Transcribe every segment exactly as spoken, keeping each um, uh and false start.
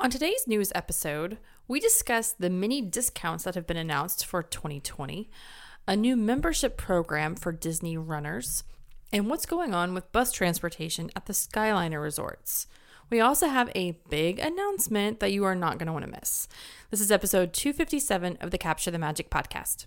On today's news episode, we discuss the many discounts that have been announced for twenty twenty, a new membership program for Disney runners, and what's going on with bus transportation at the Skyliner resorts. We also have a big announcement that you are not going to want to miss. This is episode two fifty-seven of the Capture the Magic podcast.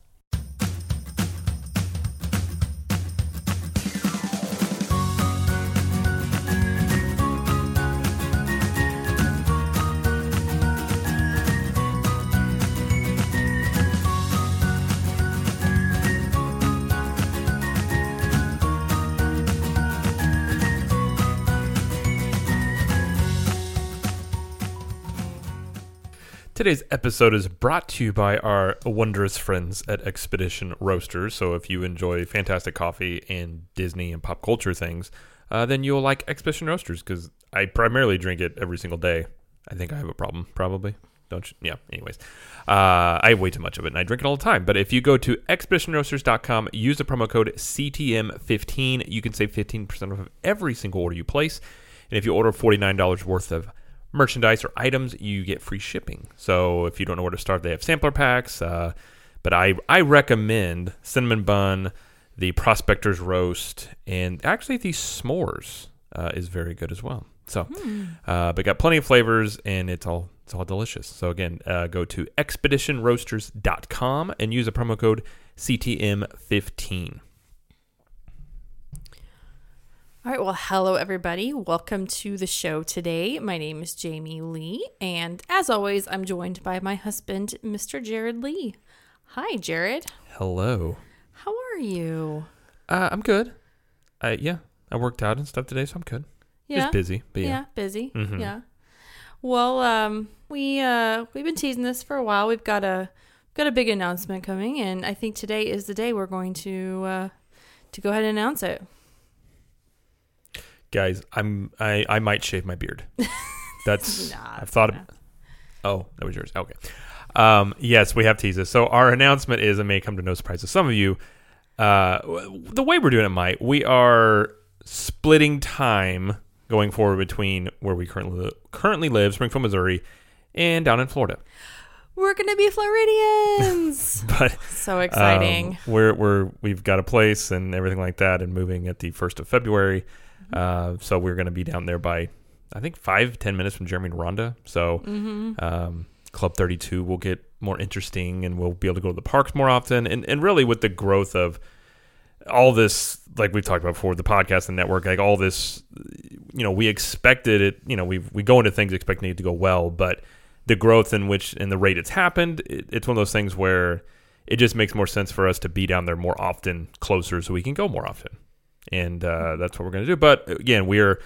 Today's episode is brought to you by our wondrous friends at Expedition Roasters. So if you enjoy fantastic coffee and Disney and pop culture things, uh, then you'll like Expedition Roasters because I primarily drink it every single day. I think I have a problem, probably. Don't you? Yeah, anyways. Uh, I have way too much of it and I drink it all the time. But if you go to expedition roasters dot com, use the promo code C T M fifteen, you can save fifteen percent off of every single order you place. And if you order forty-nine dollars worth of merchandise or items, you get free shipping. So if you don't know where to start, they have sampler packs. Uh, but I I recommend Cinnamon Bun, the Prospector's Roast, and actually the S'mores uh, is very good as well. So, mm. uh, but got plenty of flavors, and it's all it's all delicious. So again, uh, go to expedition roasters dot com and use the promo code C T M fifteen. All right, well, hello, everybody. Welcome to the show today. My name is Jamie Lee, and as always, I'm joined by my husband, Mister Jared Lee. Hi, Jared. Hello. How are you? Uh, I'm good. I, yeah, I worked out and stuff today, so I'm good. Yeah. Just busy, but yeah. Yeah, busy. Mm-hmm. Yeah. Well, um, we, uh, we've been teasing this for a while. We've got a got a big announcement coming, and I think today is the day we're going to uh, to go ahead and announce it. Guys, I'm I, I might shave my beard. That's nah, I've thought of. Oh, that was yours. Okay. Um, yes, we have teasers. So our announcement is, it may come to no surprise to some of you, uh, the way we're doing it might. We are splitting time going forward between where we currently currently live, Springfield, Missouri, and down in Florida. We're gonna be Floridians. But so exciting. Um, we're we're we've got a place and everything like that, and moving at the first of February. Uh, so we're going to be down there by, I think, five, ten minutes from Jeremy and Rhonda. So mm-hmm. um, Club thirty-two will get more interesting, and we'll be able to go to the parks more often. And, and really with the growth of all this, like we've talked about before, the podcast and network, like all this, you know, we expected it, you know, we we go into things expecting it to go well, but the growth in which, and the rate it's happened, it, it's one of those things where it just makes more sense for us to be down there more often, closer, so we can go more often. And uh, that's what we're going to do. But again, we're,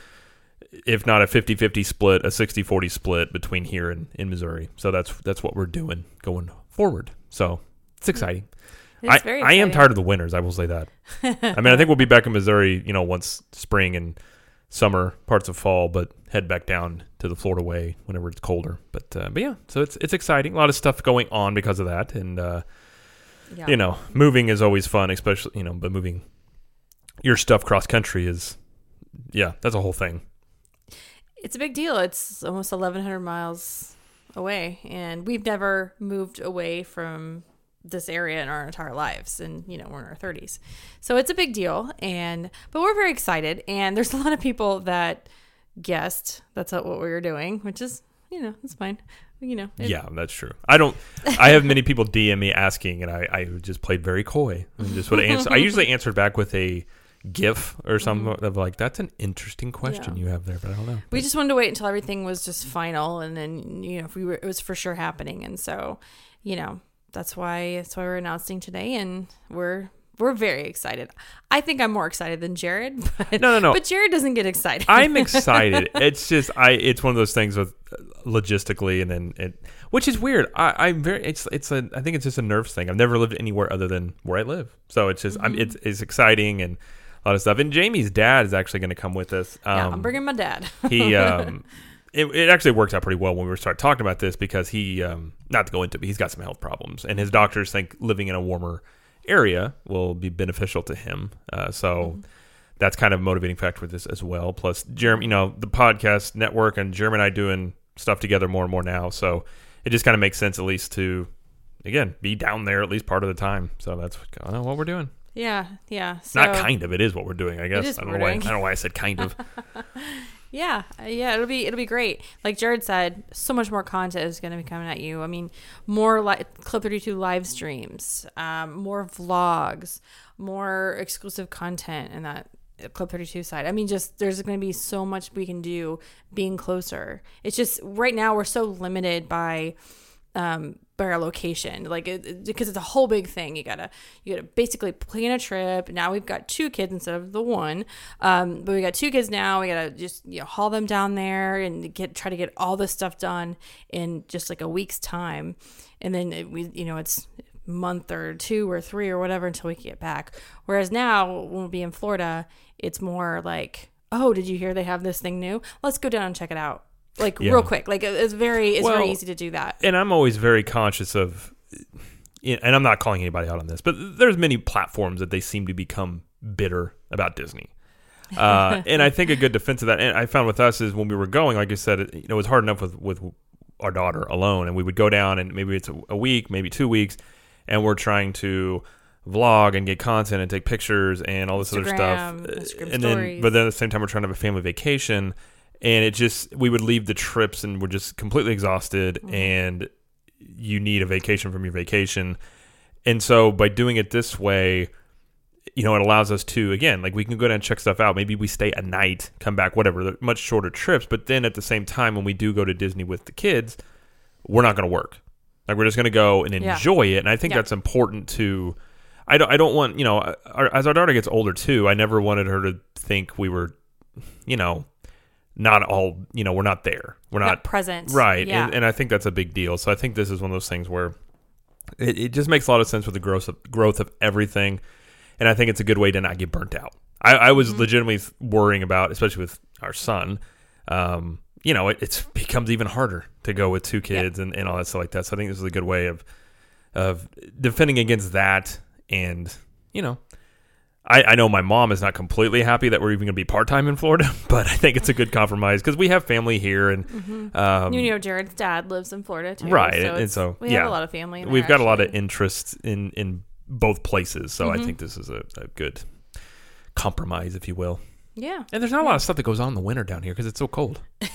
if not a fifty-fifty split, a sixty-forty split between here and in Missouri. So that's that's what we're doing going forward. So it's exciting. It's I, very I exciting. am tired of the winters. I will say that. I mean, I think we'll be back in Missouri, you know, once spring and summer, parts of fall, but head back down to the Florida way whenever it's colder. But uh, but yeah, so it's it's exciting. A lot of stuff going on because of that. And, uh, yeah. you know, moving is always fun, especially, you know, but moving your stuff cross country is, yeah, that's a whole thing. It's a big deal. It's almost eleven hundred miles away, and we've never moved away from this area in our entire lives, and you know, we're in our thirties, so it's a big deal. And but we're very excited, and there's a lot of people that guessed that's what we were doing, which is, you know, it's fine. You know, it, yeah, that's true. I don't. I have many people D M me asking, and I, I just played very coy and just would answer. I usually answered back with a GIF or something mm-hmm. of like, that's an interesting question yeah. you have there, but I don't know. We but. just wanted to wait until everything was just final, and then, you know, if we were, it was for sure happening, and so, you know, that's why that's why we're announcing today, and we're we're very excited. I think I'm more excited than Jared, but no, no, no. But Jared doesn't get excited. I'm excited. It's just I. It's one of those things with logistically, and then it, which is weird. I, I'm very. It's it's a. I think it's just a nerves thing. I've never lived anywhere other than where I live, so it's just. Mm-hmm. I'm. It's it's exciting and a lot of stuff. And Jamie's dad is actually going to come with us. Um, yeah, I'm bringing my dad. he. Um, it, it actually worked out pretty well when we started talking about this because he. Um, not to go into, but he's got some health problems, and his doctors think living in a warmer area will be beneficial to him. Uh, so. Mm-hmm. That's kind of a motivating factor with this as well. Plus, Jeremy, you know, the podcast network and Jeremy and I doing stuff together more and more now. So it just kind of makes sense, at least to, again, be down there at least part of the time. So that's kind of what we're doing. Yeah, yeah. So, Not kind of. It is what we're doing, I guess. It is I don't what know we're why. doing. I don't know why I said kind of. Yeah, uh, yeah, it'll be it'll be great. Like Jared said, so much more content is going to be coming at you. I mean, more li- Clip thirty-two live streams, um, more vlogs, more exclusive content in that Clip thirty-two side. I mean, just there's going to be so much we can do being closer. It's just right now we're so limited by um by our location, like it, it, because it's a whole big thing. You gotta you gotta basically plan a trip. Now we've got two kids instead of the one, um but we got two kids now. We gotta just, you know, haul them down there and get try to get all this stuff done in just like a week's time, and then it, we you know it's a month or two or three or whatever until we can get back. Whereas now when we'll be in Florida, it's more like, oh, did you hear they have this thing new? Let's go down and check it out. Like Yeah. real quick. Like it's very it's Well, very easy to do that. And I'm always very conscious of, you know, and I'm not calling anybody out on this, but there's many platforms that they seem to become bitter about Disney. Uh, and I think a good defense of that, and I found with us, is when we were going, like I said, it, you know, it was hard enough with, with our daughter alone, and we would go down, and maybe it's a, a week, maybe two weeks, and we're trying to vlog and get content and take pictures and all this Instagram, other stuff. Instagram and then, stories. but then at the same time, we're trying to have a family vacation. And it just, we would leave the trips and we're just completely exhausted, mm-hmm. and you need a vacation from your vacation. And so by doing it this way, you know, it allows us to, again, like we can go down and check stuff out. Maybe we stay a night, come back, whatever, they're much shorter trips. But then at the same time, when we do go to Disney with the kids, we're not going to work. Like we're just going to go and enjoy yeah. it. And I think yeah. that's important to, I don't, I don't want, you know, our, as our daughter gets older too, I never wanted her to think we were, you know, not all, you know, we're not there. We're not, not present. Right. Yeah. And, and I think that's a big deal. So I think this is one of those things where it, it just makes a lot of sense with the growth of, growth of everything. And I think it's a good way to not get burnt out. I, I was mm-hmm. legitimately worrying about, especially with our son, um, you know, it it's becomes even harder to go with two kids yep. and, and all that stuff like that. So I think this is a good way of, of defending against that. And, you know, I, I know my mom is not completely happy that we're even going to be part-time in Florida, but I think it's a good compromise because we have family here. And mm-hmm. um, you know, Jared's dad lives in Florida too. Right. So and so, we yeah, have a lot of family in there, we've got actually. a lot of interest in, in both places. So mm-hmm. I think this is a, a good compromise, if you will. Yeah. And there's not yeah. a lot of stuff that goes on in the winter down here because it's so cold.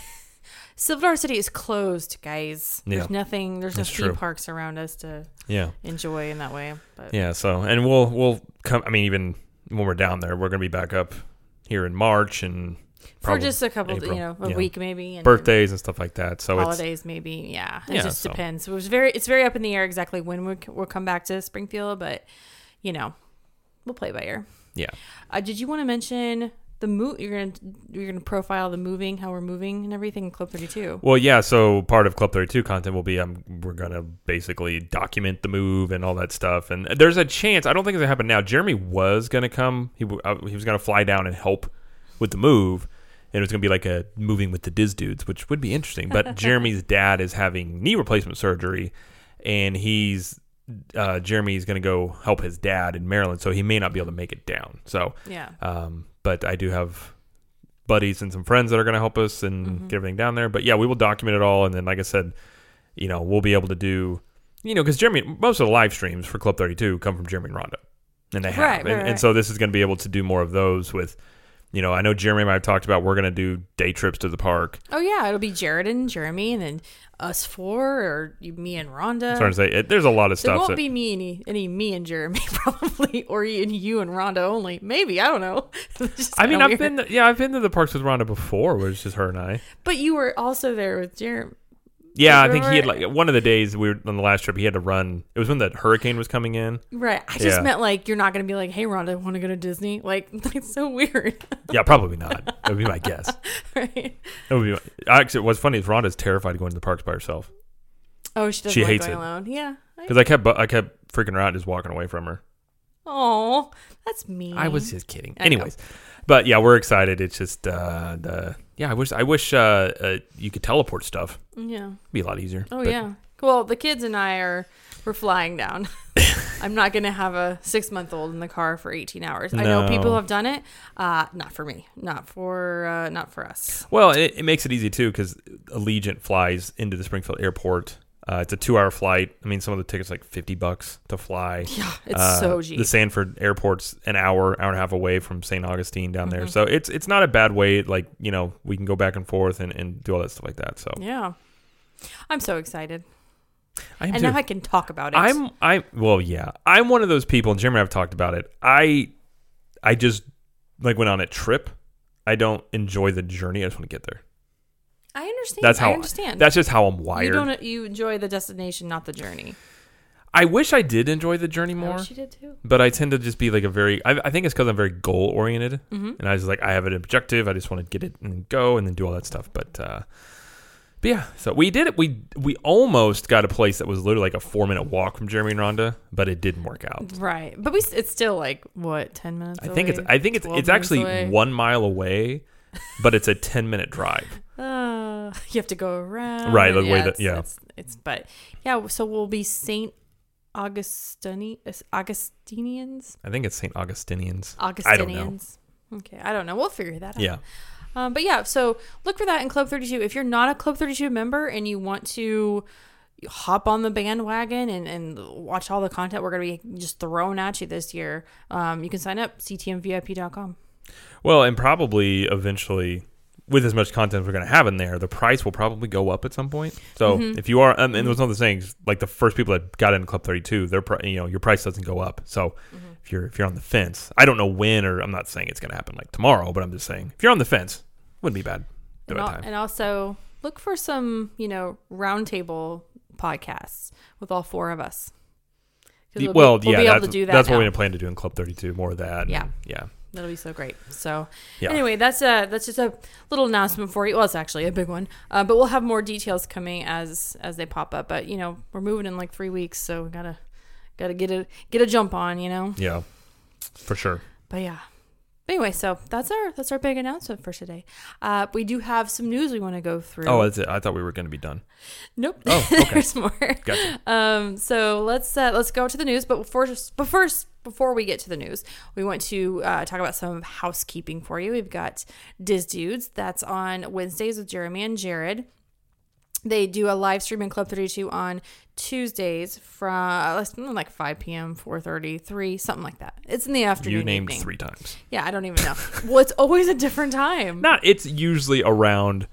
Silver City is closed, guys. There's yeah. nothing. There's no That's theme true. parks around us to yeah. enjoy in that way. But. Yeah. So, and we'll, we'll come, I mean, even when we're down there, we're going to be back up here in March and for just a couple, April. you know, a yeah. week maybe. And birthdays and stuff like that. So holidays it's, maybe. Yeah. It yeah, just so. depends. It was very, it's very up in the air exactly when we, we'll come back to Springfield, but you know, we'll play by ear. Yeah. Uh, did you want to mention the move? You're gonna you're gonna profile the moving, how we're moving and everything in Club thirty-two. Well, yeah. So part of Club thirty-two content will be um, we're gonna basically document the move and all that stuff. And there's a chance. I don't think it's gonna happen now. Jeremy was gonna come. He uh, he was gonna fly down and help with the move. And it was going to be like a moving with the Diz dudes, which would be interesting. But Jeremy's dad is having knee replacement surgery, and he's uh, Jeremy's going to go help his dad in Maryland, so he may not be able to make it down. So, yeah. Um, but I do have buddies and some friends that are going to help us and mm-hmm. get everything down there. But yeah, we will document it all, and then like I said, you know, we'll be able to do, you know, because Jeremy, most of the live streams for Club thirty-two come from Jeremy and Rhonda, and they have, right, right, and, right. and so this is going to be able to do more of those with. You know, I know Jeremy and I have talked about we're going to do day trips to the park. Oh, yeah. It'll be Jared and Jeremy and then us four or you, me and Rhonda. I'm trying to say, it, there's a lot of there stuff. There won't that, be me any, any me and Jeremy probably, or you, you and Rhonda only. Maybe. I don't know. I mean, I've weird. been, to, yeah, I've been to the parks with Rhonda before where it's just her and I. But you were also there with Jeremy. Yeah, I think he had like one of the days we were on the last trip. He had to run. It was when the hurricane was coming in. Right. I just yeah. meant like you're not going to be like, "Hey, Rhonda, want to go to Disney?" Like that's so weird. Yeah, probably not. That would be my guess. Right. That would be. My, actually, what's funny is Rhonda's terrified of going to the parks by herself. Oh, she doesn't she like hates going it. alone. Yeah. Because I kept I kept freaking her out, just walking away from her. Oh, that's mean. I was just kidding. I Anyways, know. But yeah, we're excited. It's just uh, the yeah. I wish I wish uh, uh, you could teleport stuff. Yeah, It'd be a lot easier. Oh but. yeah. Well, the kids and I are We're flying down. I'm not going to have a six month old in the car for eighteen hours. I know No. people have done it. Uh, not for me. Not for uh, not for us. Well, it, it makes it easy too because Allegiant flies into the Springfield airport. Uh, it's a two-hour flight. I mean, some of the tickets are like fifty bucks to fly. Yeah, it's uh, so cheap. The Sanford airport's an hour, hour and a half away from Saint Augustine down Mm-hmm. there, so it's it's not a bad way. Like, you know, we can go back and forth and, and do all that stuff like that. So Yeah, I'm so excited, I am and too. now I can talk about it. I'm I well yeah I'm one of those people, and Jeremy and I have talked about it. I I just like went on a trip. I don't enjoy the journey. I just want to get there. I understand. That's how I understand. That's just how I'm wired. You don't. You enjoy the destination, not the journey. I wish I did enjoy the journey I more, wish you did too. but I tend to just be like a very. I, I think it's because I'm very goal oriented, Mm-hmm. and I was like I have an objective. I just want to get it and go, and then do all that stuff. But uh, but yeah, so we did it. We we almost got a place that was literally like a four minute walk from Jeremy and Rhonda, but it didn't work out. Right, but we. It's still like what ten minutes. I think away? it's I think it's twelve it's minutes actually away? one mile away, but it's a ten minute drive. Uh, you have to go around. Right, the and way yeah, that- it's, yeah. It's, it's but yeah. So we'll be Saint Augustini Augustinians. I think it's Saint Augustinians. Augustinians. I don't know. Okay, I don't know. We'll figure that out. Yeah. Um, but yeah, so look for that in Club thirty-two. If you're not a Club thirty-two member and you want to hop on the bandwagon and, and watch all the content we're going to be just throwing at you this year, um, you can sign up, c t m v i p dot com. Well, and probably eventually, with as much content as we're going to have in there, the price will probably go up at some point. So Mhm. if you are, um, and there was one of the things, like the first people that got into Club thirty-two, their pri- you know your price doesn't go up. So Mm-hmm. if you're if you're on the fence, I don't know when, or I'm not saying it's going to happen like tomorrow, but I'm just saying if you're on the fence, wouldn't be bad. And, al- and also look for some, you know, roundtable podcasts with all four of us. 'Cause The- we'll well, be, we'll yeah, be able that's, to do that that's what now. we're going to plan to do in Club thirty-two. More of that. and- Yeah. yeah. That'll be so great. So Yeah. anyway, that's a that's just a little announcement for you. Well, it's actually a big one, uh, but we'll have more details coming as as they pop up. But you know, we're moving in like three weeks, so we gotta gotta get a get a jump on. You know. Yeah, for sure. But yeah. But anyway, so that's our that's our big announcement for today. Uh, we do have some news we want to go through. Oh, that's it. I thought we were going to be done. Nope. Oh, okay. There's more. Gotcha. Um, so let's uh, let's go to the news. But before just but first before we get to the news, we want to uh, talk about some housekeeping for you. We've got Diz Dudes that's on Wednesdays with Jeremy and Jared. They do a live stream in Club thirty-two on Tuesdays from like five p.m., four thirty, three, something like that. It's in the afternoon. You named evening. three times. Yeah, I don't even know. Well, it's always a different time. Not. It's usually around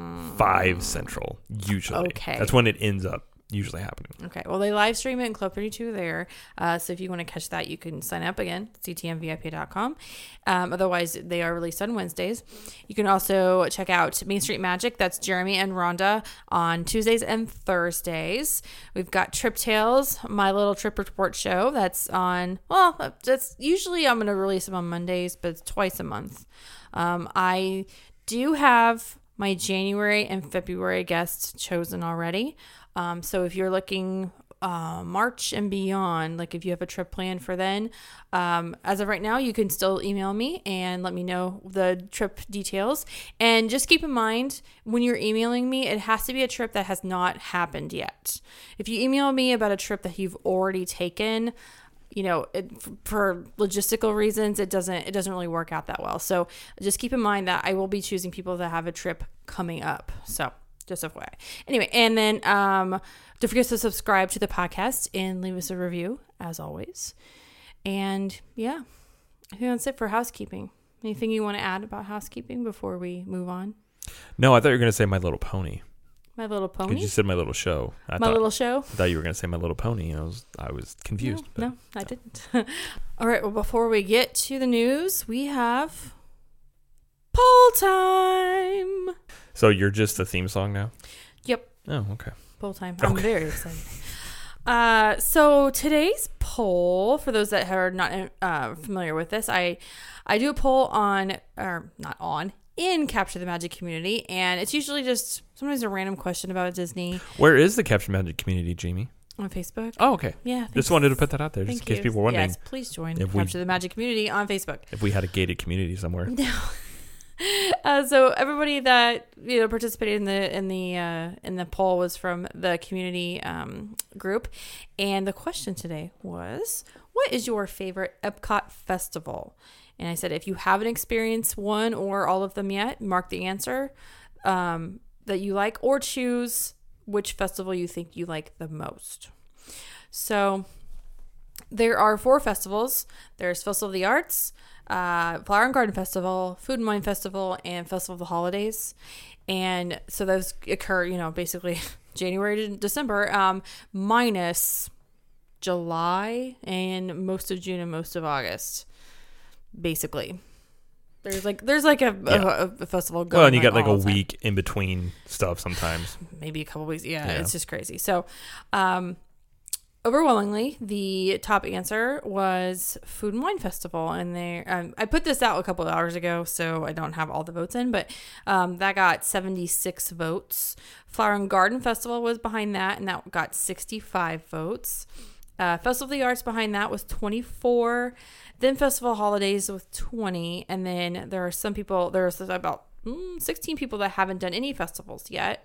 five central. Usually. Okay. That's when it ends up usually happening. Okay, well, they live stream it in Club thirty-two there. Uh, so if you want to catch that, you can sign up again, c t m v i p dot com. Um, otherwise, they are released on Wednesdays. You can also check out Main Street Magic. That's Jeremy and Rhonda on Tuesdays and Thursdays. We've got Trip Tales, My Little Trip Report Show. That's on, well, that's usually I'm going to release them on Mondays, but it's twice a month. Um, I do have my January and February guests chosen already. Um, so if you're looking uh, March and beyond, like if you have a trip planned for then, um, as of right now, you can still email me and let me know the trip details. And just keep in mind, when you're emailing me, it has to be a trip that has not happened yet. If you email me about a trip that you've already taken, you know, it, for logistical reasons, it doesn't it doesn't really work out that well. So just keep in mind that I will be choosing people that have a trip coming up. So just F Y I. Anyway, and then um, don't forget to subscribe to the podcast and leave us a review, as always. And yeah, I think that's it for housekeeping. Anything you want to add about housekeeping before we move on? No, I thought you were going to say My Little Pony. My Little Because Pony? you said My Little Show. I My thought, Little Show? I thought you were going to say My Little Pony. And I was I was confused. No, but- no I didn't. All right, well, before we get to the news, we have poll time. So you're just the theme song now? Yep. Oh, okay. Poll time. I'm Okay. very excited. Uh, so today's poll, for those that are not uh, familiar with this, I I do a poll on, or not on, in Capture the Magic community, and it's usually just sometimes a random question about Disney Where is the Capture Magic community, Jamie? on Facebook. Oh, okay. Yeah. Just thanks. wanted to put that out there, just Thank in case you. people were wondering Yes, please join if we- Capture the Magic community on Facebook. if we had a gated community somewhere. No. Uh, so everybody that you know participated in the in the uh, in the poll was from the community um, group, and the question today was, "What is your favorite Epcot festival?" And I said, if you haven't experienced one or all of them yet, mark the answer um, that you like, or choose which festival you think you like the most. So there are four festivals. There's Festival of the Arts, uh, Flower and Garden Festival, Food and Wine Festival, and Festival of the Holidays. And so those occur, you know, basically January to December, um, minus July and most of June and most of August. Basically, there's like there's like a, yeah. a, a festival going. Well, and you like got like a all the time. week in between stuff sometimes. Maybe a couple weeks. Yeah, Yeah. It's just crazy. So, um, overwhelmingly, the top answer was Food and Wine Festival, and they um, I put this out a couple of hours ago, so I don't have all the votes in, but um, that got seventy-six votes. Flower and Garden Festival was behind that, and that got sixty-five votes. Uh, Festival of the Arts behind that was twenty-four. Then Festival Holidays with twenty. And then there are some people, there's about mm, sixteen people that haven't done any festivals yet.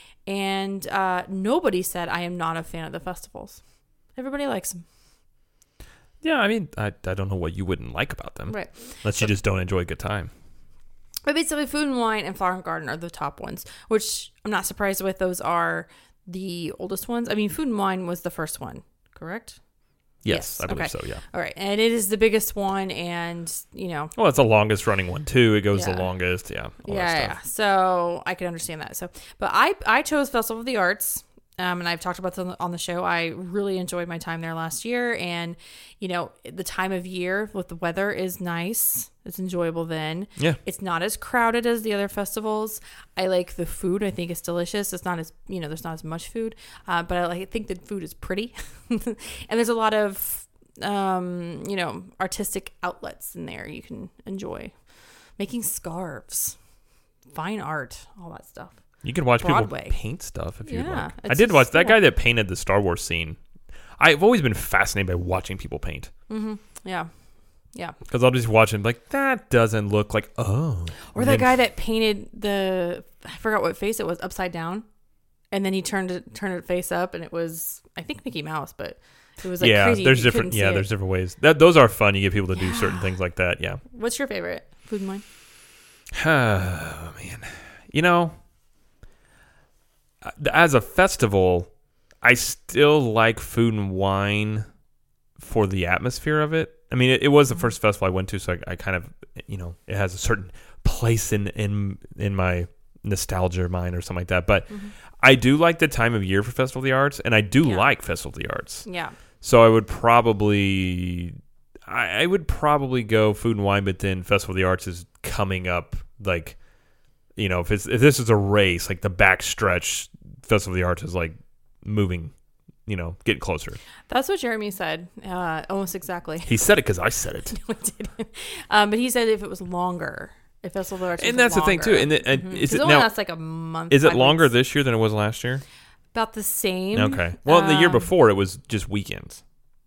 And uh, nobody said, I am not a fan of the festivals. Everybody likes them. Yeah, I mean, I, I don't know what you wouldn't like about them. Right. Unless so, you just don't enjoy a good time. But basically, Food and Wine and Flower and Garden are the top ones, which I'm not surprised with. Those are the oldest ones. I mean, Food and Wine was the first one, correct? Yes, Yes, I believe okay. so, yeah. All right. And it is the biggest one, and, you know. Well, it's the longest running one, too. It goes Yeah. the longest, yeah. All Yeah, that yeah. stuff. So I can understand that. So, but I, I chose Festival of the Arts, um, and I've talked about this on the show. I really enjoyed my time there last year, and, you know, the time of year with the weather is nice. It's enjoyable then. Yeah. It's not as crowded as the other festivals. I like the food. I think it's delicious. It's not as, you know, there's not as much food, uh, but I like I think the food is pretty. And there's a lot of, um, you know, artistic outlets in there you can enjoy. Making scarves, fine art, all that stuff. You can watch Broadway. people paint stuff if you'd Yeah, like. I it's did watch just- that yeah. guy that painted the Star Wars scene. I've always been fascinated by watching people paint. Mm-hmm. Yeah. Yeah. Because I'll just watch him like, that doesn't look like, oh. Or And that then- guy that painted the, I forgot what face it was, upside down. And then he turned it, turned it face up, and it was, I think, Mickey Mouse, but it was like yeah, crazy. there's You different. couldn't Yeah, see there's it. different ways. That those are fun. You get people to do Yeah. certain things like that. Yeah. What's your favorite? Food and Wine? Oh man, you know, as a festival, I still like Food and Wine for the atmosphere of it. I mean, it, it was the first festival I went to, so I, I kind of, you know, it has a certain place in in in my nostalgia mind or something like that. But Mm-hmm. I do like the time of year for Festival of the Arts, and I do Yeah. like Festival of the Arts. Yeah. So I would probably, I, I would probably go Food and Wine, but then Festival of the Arts is coming up. Like, you know, if it's if this is a race, like the back stretch, Festival of the Arts is like moving, you know, getting closer. That's what Jeremy said, uh, almost exactly. He said it because I said it, No, he didn't. Um, but he said if it was longer, if Festival of the Arts was and that's the thing too. longer. And, it, and Mhm. is 'Cause it only now? lasts like a month. Is it five longer weeks. this year than it was last year? About the same. Okay. Well, the year Um, before it was just weekends.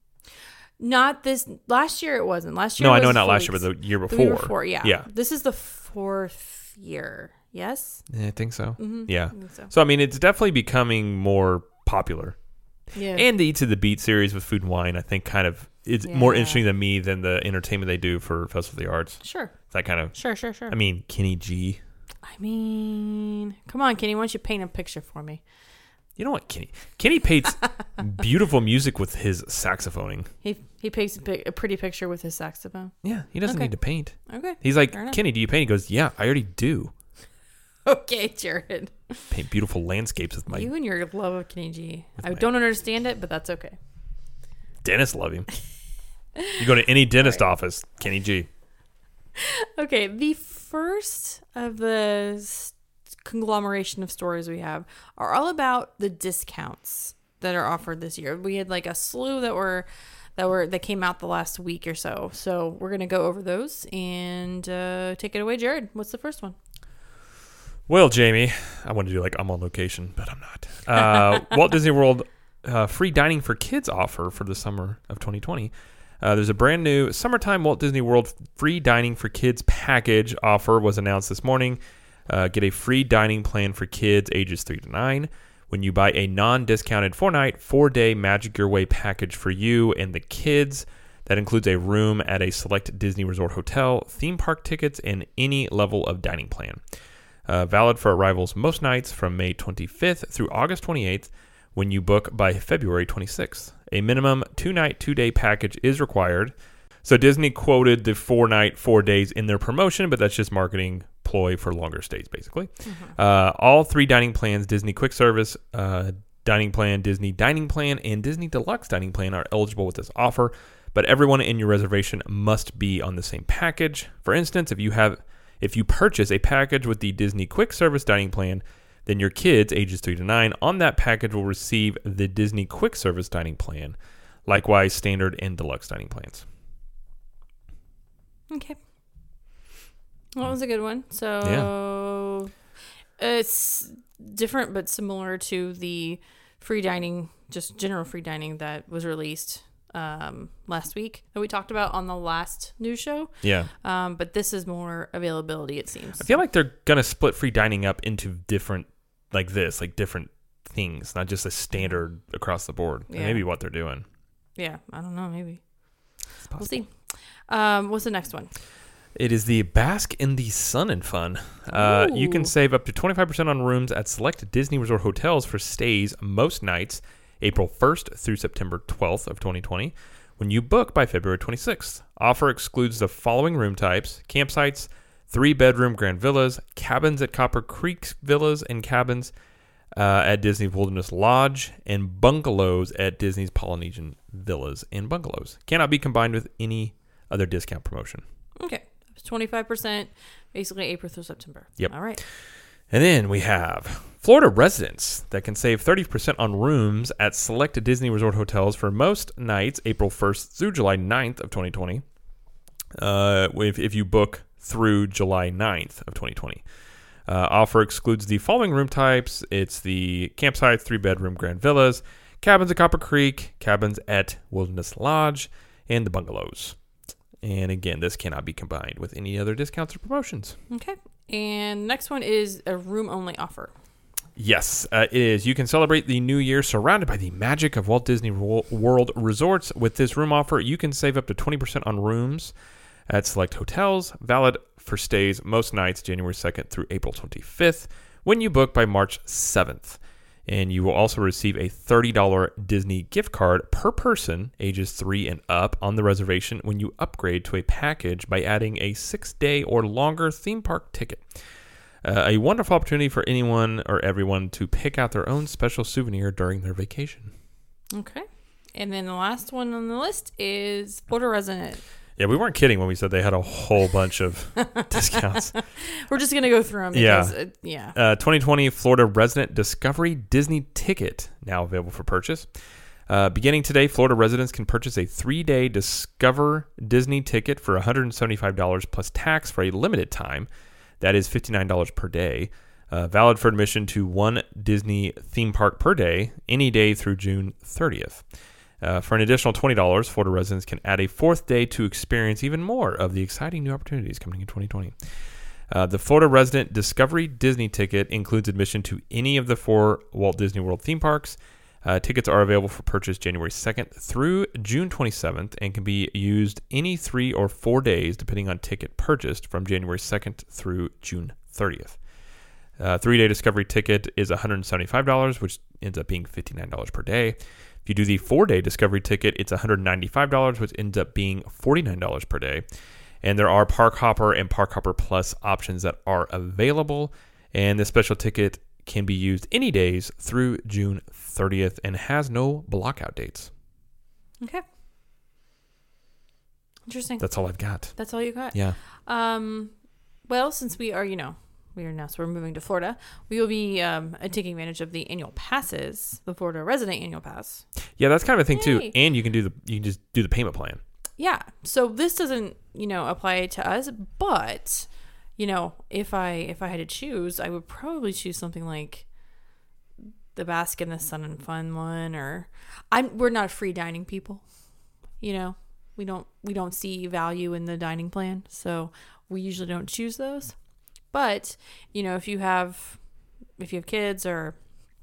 Not this. Last year it wasn't. Last year. No, I was know not full last year, weeks. but the year The before. year before. Yeah. Yeah. This is the fourth year. Yes. Yeah, I think so. Mm-hmm. Yeah. I think so. So I mean, it's definitely becoming more popular. Yeah. And the Eat to the Beat series with Food and Wine, I think, kind of is more Yeah. interesting to me than the entertainment they do for Festival of the Arts. sure. That kind of, Sure. Sure. Sure. I mean, Kenny G. I mean, come on, Kenny. Why don't you paint a picture for me? You know what, Kenny? Kenny paints beautiful music with his saxophoning. He he paints a, pic- a pretty picture with his saxophone. Yeah, he doesn't Okay. need to paint. Okay. He's like, Fair enough. Kenny, do you paint? He goes, yeah, I already do. Okay, Jared. Paint beautiful landscapes with my You and your love of Kenny G. I my- don't understand it, but that's okay. dentists love him. You go to any dentist All right. office, Kenny G. Okay, the first of the s- conglomeration of stories we have are all about the discounts that are offered this year. We had like a slew that were that were that came out the last week or so. So we're gonna go over those and uh, take it away, Jared. What's the first one? Well, Jamie, I want to do like I'm on location, but I'm not. Uh, Walt Disney World uh, free dining for kids offer for the summer of twenty twenty. Uh, there's a brand new summertime Walt Disney World free dining for kids package offer was announced this morning. Uh, get a free dining plan for kids ages three to nine when you buy a non-discounted four-night, four-day Magic Your Way package for you and the kids. That includes a room at a select Disney Resort hotel, theme park tickets, and any level of dining plan. Uh, valid for arrivals most nights from May twenty-fifth through August twenty-eighth when you book by February twenty-sixth. A minimum two-night, two-day package is required. So Disney quoted the four-night, four days in their promotion, but that's just marketing ploy for longer stays, basically. Mm-hmm. Uh, all three dining plans, Disney Quick Service uh, Dining Plan, Disney Dining Plan, and Disney Deluxe Dining Plan are eligible with this offer, but everyone in your reservation must be on the same package. For instance, if you have, if you purchase a package with the Disney Quick Service Dining Plan, then your kids, ages three to nine, on that package will receive the Disney Quick Service Dining Plan. Likewise, standard and deluxe dining plans. Okay. Well, that was a good one. So yeah. It's different but similar to the free dining, just general free dining that was released um, last week that we talked about on the last news show. Yeah. Um, but this is more availability, it seems. I feel like they're going to split free dining up into different, like this, like different things, not just a standard across the board. Yeah. Maybe what they're doing. Yeah. I don't know. Maybe. We'll see. Um, what's the next one? It is the Bask in the Sun and Fun. Uh, you can save up to twenty-five percent on rooms at select Disney Resort hotels for stays most nights, April first through September twelfth of twenty twenty, when you book by February twenty-sixth. Offer excludes the following room types: campsites, three-bedroom grand villas, cabins at Copper Creek villas and cabins uh, at Disney's Wilderness Lodge, and bungalows at Disney's Polynesian Villas and Bungalows. Cannot be combined with any other discount promotion. Okay. twenty-five percent, basically April through September. Yep. All right. And then we have Florida residents that can save thirty percent on rooms at select Disney Resort hotels for most nights, April first through July ninth of twenty twenty. Uh, if, if you book through July ninth of twenty twenty. Uh, offer excludes the following room types. It's the campsite, three-bedroom grand villas, cabins at Copper Creek, cabins at Wilderness Lodge, and the bungalows. And again, this cannot be combined with any other discounts or promotions. Okay. And next one is a room-only offer. Yes, uh, it is. You can celebrate the new year surrounded by the magic of Walt Disney World Resorts. With this room offer, you can save up to twenty percent on rooms at select hotels, valid for stays most nights, January second through April twenty-fifth, when you book by March seventh. And you will also receive a thirty dollars Disney gift card per person, ages three and up, on the reservation when you upgrade to a package by adding a six-day or longer theme park ticket. Uh, a wonderful opportunity for anyone or everyone to pick out their own special souvenir during their vacation. Okay. And then the last one on the list is Florida resident. Yeah, we weren't kidding when we said they had a whole bunch of discounts. We're just going to go through them. Because, yeah. It, yeah. Uh, twenty twenty Florida Resident Discovery Disney Ticket, now available for purchase. Uh, beginning today, Florida residents can purchase a three-day Discover Disney ticket for one hundred seventy-five dollars plus tax for a limited time. That is fifty-nine dollars per day. Uh, valid for admission to one Disney theme park per day, any day through June thirtieth. Uh, for an additional twenty dollars, Florida residents can add a fourth day to experience even more of the exciting new opportunities coming in twenty twenty. Uh, the Florida Resident Discovery Disney ticket includes admission to any of the four Walt Disney World theme parks. Uh, tickets are available for purchase January second through June twenty-seventh and can be used any three or four days depending on ticket purchased from January second through June thirtieth. Uh, three-day Discovery ticket is one hundred seventy-five dollars, which ends up being fifty-nine dollars per day. If you do the four-day Discovery ticket, it's one hundred ninety-five dollars, which ends up being forty-nine dollars per day. And there are Park Hopper and Park Hopper Plus options that are available. And the special ticket can be used any days through June thirtieth and has no blockout dates. Okay. Interesting. That's all I've got. That's all you got? Yeah. Um. Well, since we are, you know, we are now, so we're moving to Florida, we will be um, taking advantage of the annual passes, the Florida resident annual pass. Yeah, that's kind of a thing Yay. too. And you can do the you can just do the payment plan. Yeah. So this doesn't, you know, apply to us, but you know, if I if I had to choose, I would probably choose something like the Bask in the Sun and Fun one, or I'm we're not free dining people, you know. We don't we don't see value in the dining plan, so we usually don't choose those. But, you know, if you have if you have kids or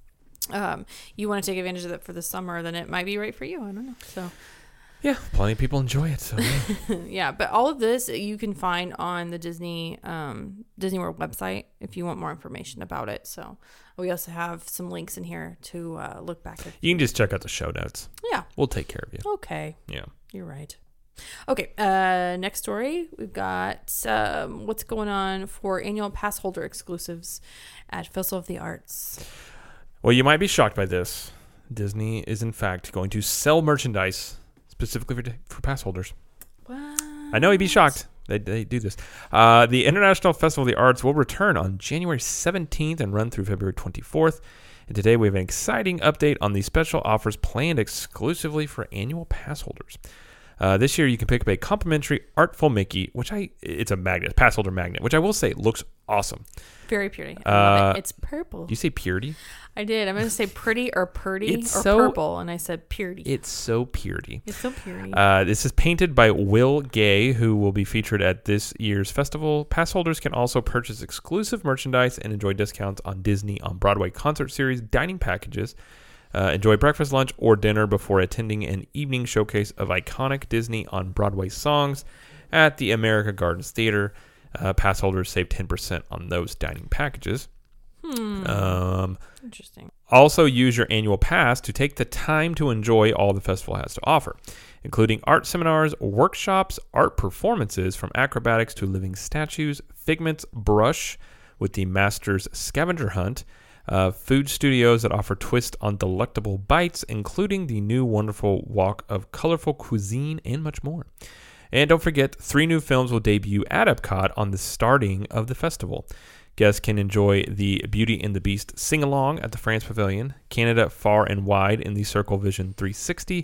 um, you want to take advantage of it for the summer, then it might be right for you. I don't know. So Yeah, plenty of people enjoy it. So yeah. yeah, but all of this you can find on the Disney um, Disney World website if you want more information about it. So we also have some links in here to uh, look back at. You can just check out the show notes. Yeah. We'll take care of you. Okay. Yeah. You're right. Okay. Uh, next story. We've got um, what's going on for annual pass holder exclusives at Festival of the Arts. Well, you might be shocked by this. Disney is, in fact, going to sell merchandise specifically for, for pass holders. What? I know you'd be shocked. They, they do this. Uh, the International Festival of the Arts will return on January seventeenth and run through February twenty-fourth. And today we have an exciting update on the special offers planned exclusively for annual pass holders. Uh, this year you can pick up a complimentary Artful Mickey, which I it's a magnet, pass holder magnet, which I will say looks awesome. Very pretty. I love Uh, it. It's purple. Do you say purity? I did. I'm going to say pretty or purdy It's or so- purple, and I said purity. It's so purity. It's so purity. Uh, this is painted by Will Gay, who will be featured at this year's festival. Pass holders can also purchase exclusive merchandise and enjoy discounts on Disney on Broadway concert series dining packages. Uh, enjoy breakfast, lunch, or dinner before attending an evening showcase of iconic Disney on Broadway songs at the America Gardens Theater. Uh, pass holders save ten percent on those dining packages. Hmm. Um, Interesting. Also, use your annual pass to take the time to enjoy all the festival has to offer, including art seminars, workshops, art performances from acrobatics to living statues, Figment's brush with the Master's Scavenger Hunt, uh, food studios that offer twists on delectable bites, including the new wonderful Walk of Colorful Cuisine, and much more. And don't forget, three new films will debut at Epcot on the starting of the festival. Guests can enjoy the Beauty and the Beast sing-along at the France Pavilion, Canada Far and Wide in the Circle Vision three sixty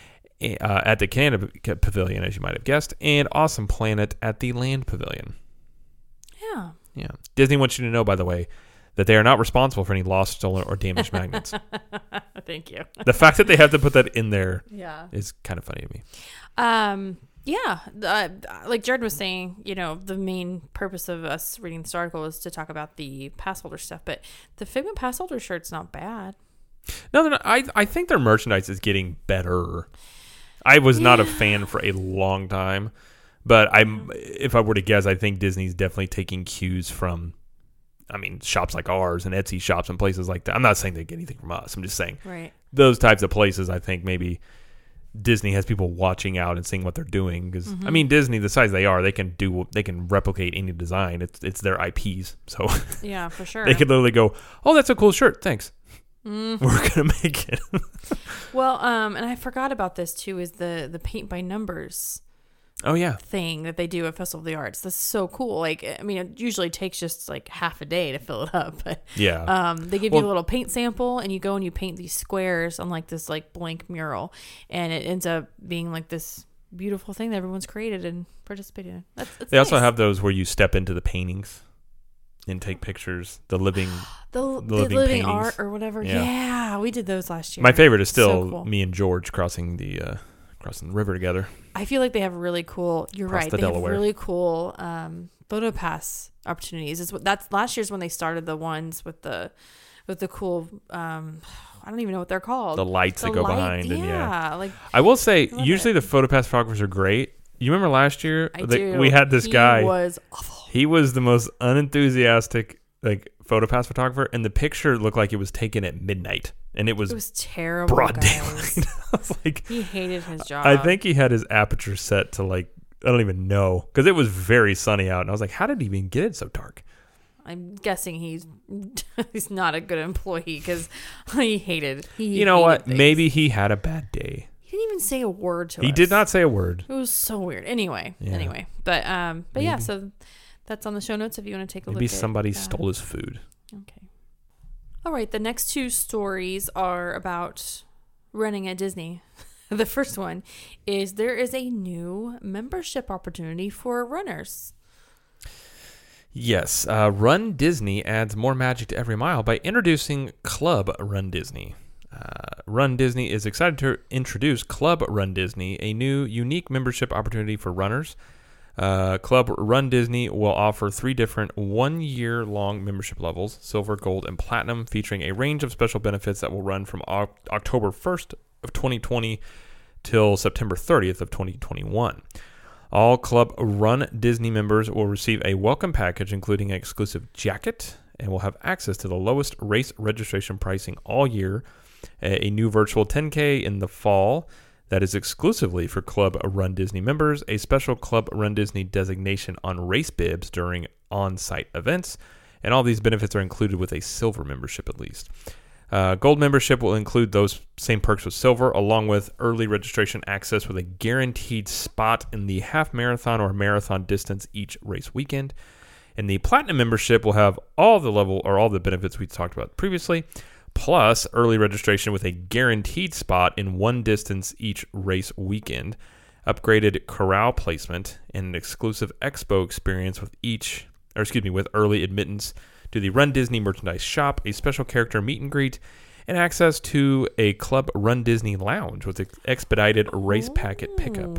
uh, at the Canada Pavilion, as you might have guessed, and Awesome Planet at the Land Pavilion. Yeah. Yeah. Disney wants you to know, by the way, that they are not responsible for any lost, stolen, or damaged magnets. Thank you. The fact that they have to put that in there Yeah. is kind of funny to me. Um. Yeah, uh, like Jared was saying, you know, the main purpose of us reading this article is to talk about the pass holder stuff, but the Figment pass holder shirt's not bad. No, they're not, I I think their merchandise is getting better. I was not a Yeah. fan for a long time, but I'm if I were to guess, I think Disney's definitely taking cues from, I mean, shops like ours and Etsy shops and places like that. I'm not saying they get anything from us. I'm just saying Right. those types of places. I think maybe Disney has people watching out and seeing what they're doing because Mm-hmm. I mean, Disney, the size they are, they can do they can replicate any design. It's it's their I Ps, so Yeah, for sure. they could literally go, "Oh, that's a cool shirt. Thanks. Mm. We're gonna make it." Well, um, and I forgot about this too, is the the paint by numbers Oh yeah. thing that they do at Festival of the Arts. That's so cool. Like, I mean, it usually takes just like half a day to fill it up, but Yeah. um, they give Well- you a little paint sample, and you go and you paint these squares on like this like blank mural, and it ends up being like this beautiful thing that everyone's created and participated in. That's, that's They also nice. have those where you step into the paintings and take pictures. The living. the, the the living, living art paintings. or whatever. Yeah. Yeah. we did those last year. My favorite is still So cool. me and George crossing the uh, crossing the river together. I feel like they have really cool. You're Across right. the They Delaware. have really cool um, photo pass opportunities. Is what that's last year's when they started the ones with the with the cool. Um, I don't even know what they're called. The lights The that go light- behind. Yeah, And yeah. like I will say, love usually it. the PhotoPass photographers are great. You remember last year? I the- do. We had this He guy. was awful. He was the most unenthusiastic like PhotoPass photographer, and the picture looked like it was taken at midnight, and it was, It was terrible. broad guys. daylight. I was like, He hated his job. I think he had his aperture set to like I don't even know because it was very sunny out, and I was like, how did he even get it so dark? I'm guessing he's he's not a good employee because he hated. He You know hated what? things. Maybe he had a bad day. he didn't even say a word to us. He did not say a word. It was so weird. Anyway, Yeah. anyway, but um, but yeah, Maybe. so that's on the show notes if you want to take a Maybe look. at somebody that. stole his food. Okay. All right. The next two stories are about running at Disney. The first one is there is a new membership opportunity for runners. Yes, uh, Run Disney adds more magic to every mile by introducing Club Run Disney. Uh, Run Disney is excited to introduce Club Run Disney, a new, unique membership opportunity for runners. Uh, Club Run Disney will offer three different one-year-long membership levels, Silver, Gold, and Platinum, featuring a range of special benefits that will run from o- October first of twenty twenty till September thirtieth of twenty twenty-one. All Club Run Disney members will receive a welcome package, including an exclusive jacket, and will have access to the lowest race registration pricing all year, a, a new virtual ten K in the fall that is exclusively for Club Run Disney members, a special Club Run Disney designation on race bibs during on-site events, and all these benefits are included with a silver membership at least. Uh, gold membership will include those same perks with silver, along with early registration access with a guaranteed spot in the half marathon or marathon distance each race weekend. And the platinum membership will have all the level or all the benefits we talked about previously, plus early registration with a guaranteed spot in one distance each race weekend, upgraded corral placement, and an exclusive expo experience with each, or excuse me, with early admittance to the Run Disney merchandise shop, a special character meet and greet, and access to a Club Run Disney lounge with expedited race packet pickup.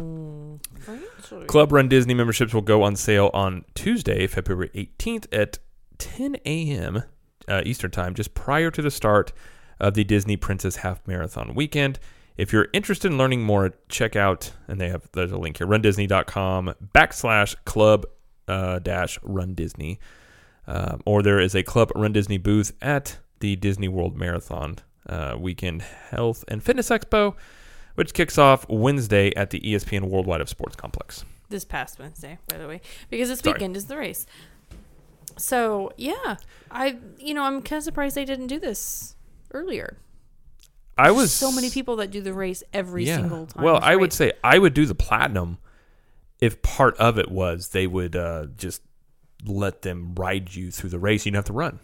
Club Run Disney memberships will go on sale on Tuesday, February eighteenth at ten a.m. Uh, Eastern Time, just prior to the start of the Disney Princess Half Marathon weekend. If you're interested in learning more, check out, and they have there's a link here, rundisney.com backslash club uh, dash Run Disney. Um, or there is a Club Run Disney booth at the Disney World Marathon uh, Weekend Health and Fitness Expo, which kicks off Wednesday at the E S P N Worldwide of Sports Complex. This past Wednesday, by the way, because this Sorry. weekend is the race. So, yeah, I, you know, I'm kind of surprised they didn't do this earlier. I There's was so many people that do the race every yeah. single time. Well, it's I great. would say I would do the platinum if part of it was they would uh, just let them ride you through the race. You don't have to run.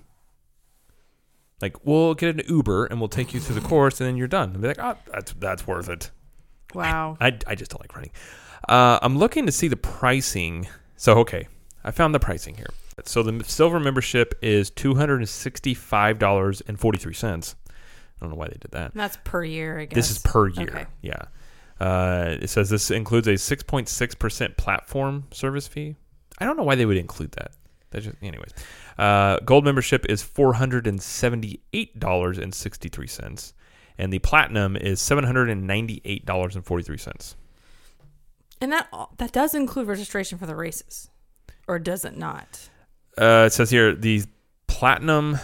Like, we'll get an Uber and we'll take you through the course and then you're done. And be like, oh, that's that's worth it. Wow. I, I, I just don't like running. Uh, I'm looking to see the pricing. So, okay, I found the pricing here. So the silver membership is two hundred sixty-five dollars and forty-three cents. I don't know why they did that. And that's per year, I guess. This is per year. Okay. Yeah. Uh, it says this includes a six point six percent platform service fee. I don't know why they would include that. That just, anyways. Uh, gold membership is four hundred seventy-eight dollars and sixty-three cents. And the platinum is seven hundred ninety-eight dollars and forty-three cents. And that that does include registration for the races. Or does it not? Uh, it says here the platinum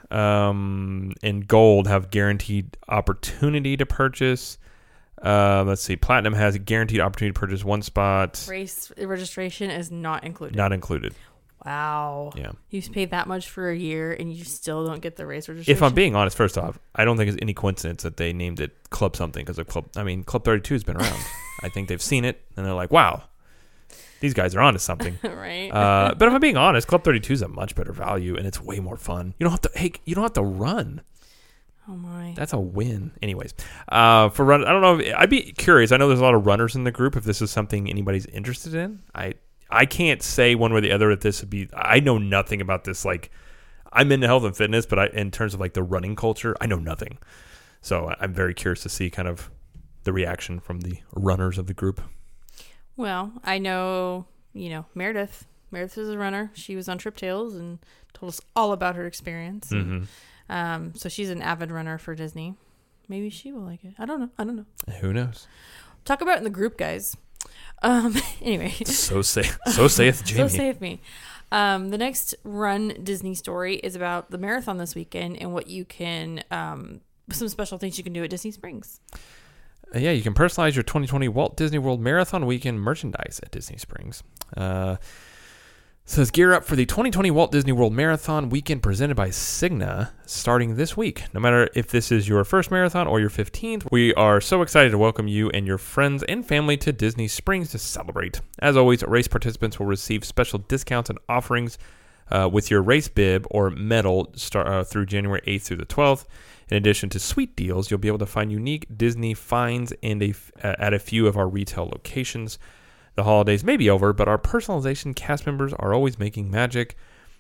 um, and gold have guaranteed opportunity to purchase. Uh, let's see. Platinum has a guaranteed opportunity to purchase one spot. Race registration is not included. Not included. Wow. Yeah. You've paid that much for a year and you still don't get the race registration? If I'm being honest, first off, I don't think it's any coincidence that they named it Club something because of Club. I mean, Club thirty-two has been around. I think they've seen it and they're like, wow, these guys are onto something. Right. Uh, but if I'm being honest, Club thirty-two is a much better value and it's way more fun. You don't have to. Hey, you don't have to run. Oh my. That's a win. Anyways, uh, for run, I don't know. If, I'd be curious. I know there's a lot of runners in the group. If this is something anybody's interested in, I I can't say one way or the other if this would be. I know nothing about this. Like, I'm into health and fitness, but I, in terms of like the running culture, I know nothing. So I'm very curious to see kind of the reaction from the runners of the group. Well, I know, you know, Meredith. Meredith is a runner. She was on Trip Tales and told us all about her experience. Mm-hmm. Um, so she's an avid runner for Disney. Maybe she will like it. I don't know. I don't know. Who knows? Talk about it in the group, guys. Um, anyway. So say, so saith Jamie. So saith me. Um, the next Run Disney story is about the marathon this weekend and what you can, um, some special things you can do at Disney Springs. Uh, yeah, you can personalize your twenty twenty Walt Disney World Marathon Weekend merchandise at Disney Springs. Uh, says gear up for the twenty twenty Walt Disney World Marathon Weekend presented by Cigna starting this week. No matter if this is your first marathon or your fifteenth, we are so excited to welcome you and your friends and family to Disney Springs to celebrate. As always, race participants will receive special discounts and offerings uh, with your race bib or medal start, uh, through January eighth through the twelfth. In addition to sweet deals, you'll be able to find unique Disney finds and a, uh, at a few of our retail locations. The holidays may be over, but our personalization cast members are always making magic.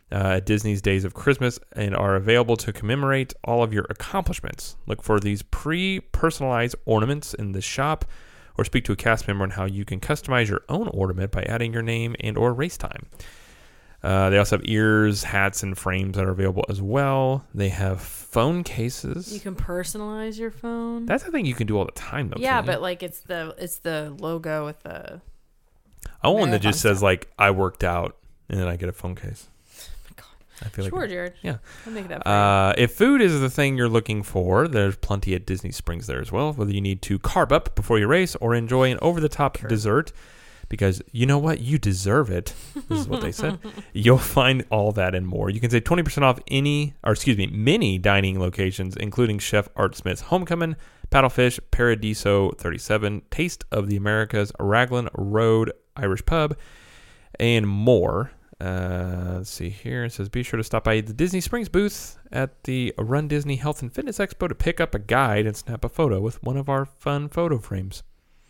uh, at Disney's Days of Christmas and are available to commemorate all of your accomplishments. Look for these pre-personalized ornaments in the shop, or speak to a cast member on how you can customize your own ornament by adding your name and or race time. Uh, they also have ears, hats, and frames that are available as well. They have phone cases. You can personalize your phone. That's the thing you can do all the time, though. Yeah, can't you? but like it's the it's the logo with the. I want one that just marathon says stuff. like I worked out, and then I get a phone case. Oh my God. I feel Sure, like Jared. yeah. I'll make that for you. Uh, if food is the thing you're looking for, there's plenty at Disney Springs there as well. Whether you need to carb up before you race or enjoy an over-the-top Sure. dessert, because you know what? You deserve it. This is what they said. You'll find all that and more. You can save twenty percent off any, or excuse me, many dining locations, including Chef Art Smith's Homecoming, Paddlefish, Paradiso thirty-seven, Taste of the Americas, Raglan Road Irish Pub, and more. Uh, let's see here. It says, be sure to stop by the Disney Springs booth at the Run Disney Health and Fitness Expo to pick up a guide and snap a photo with one of our fun photo frames.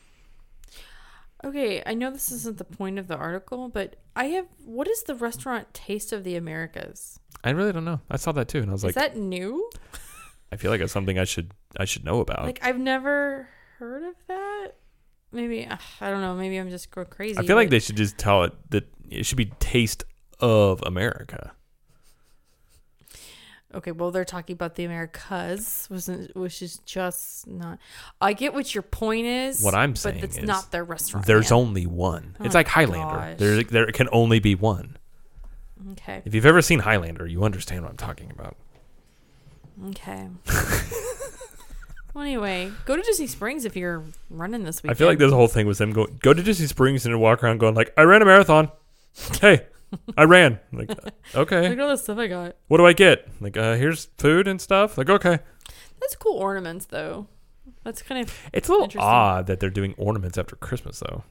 Okay, I know this isn't the point of the article, but I have. What is the restaurant Taste of the Americas? I really don't know. I saw that too, and I was Is like, that new? I feel like it's something I should I should know about. Like I've never heard of that. Maybe ugh, I don't know. Maybe I'm just going crazy. I feel like but- they should just tell it that it should be Taste of America. Okay, well they're talking about the Americas, wasn't which is just not. I get what your point is. What I'm saying but it's is not their restaurant. There's yet. only one. Oh it's my like Highlander. gosh. There there can only be one. Okay. If you've ever seen Highlander, you understand what I'm talking about. Okay. Well, anyway, go to Disney Springs if you're running this weekend. I feel like this whole thing was them going go to Disney Springs and walk around going like, I ran a marathon. Hey, I ran. Like, okay. Look at all the stuff I got. What do I get? Like, uh, here's food and stuff. Like, okay. That's cool ornaments, though. That's kind of. It's a little Interesting. odd that they're doing ornaments after Christmas, though.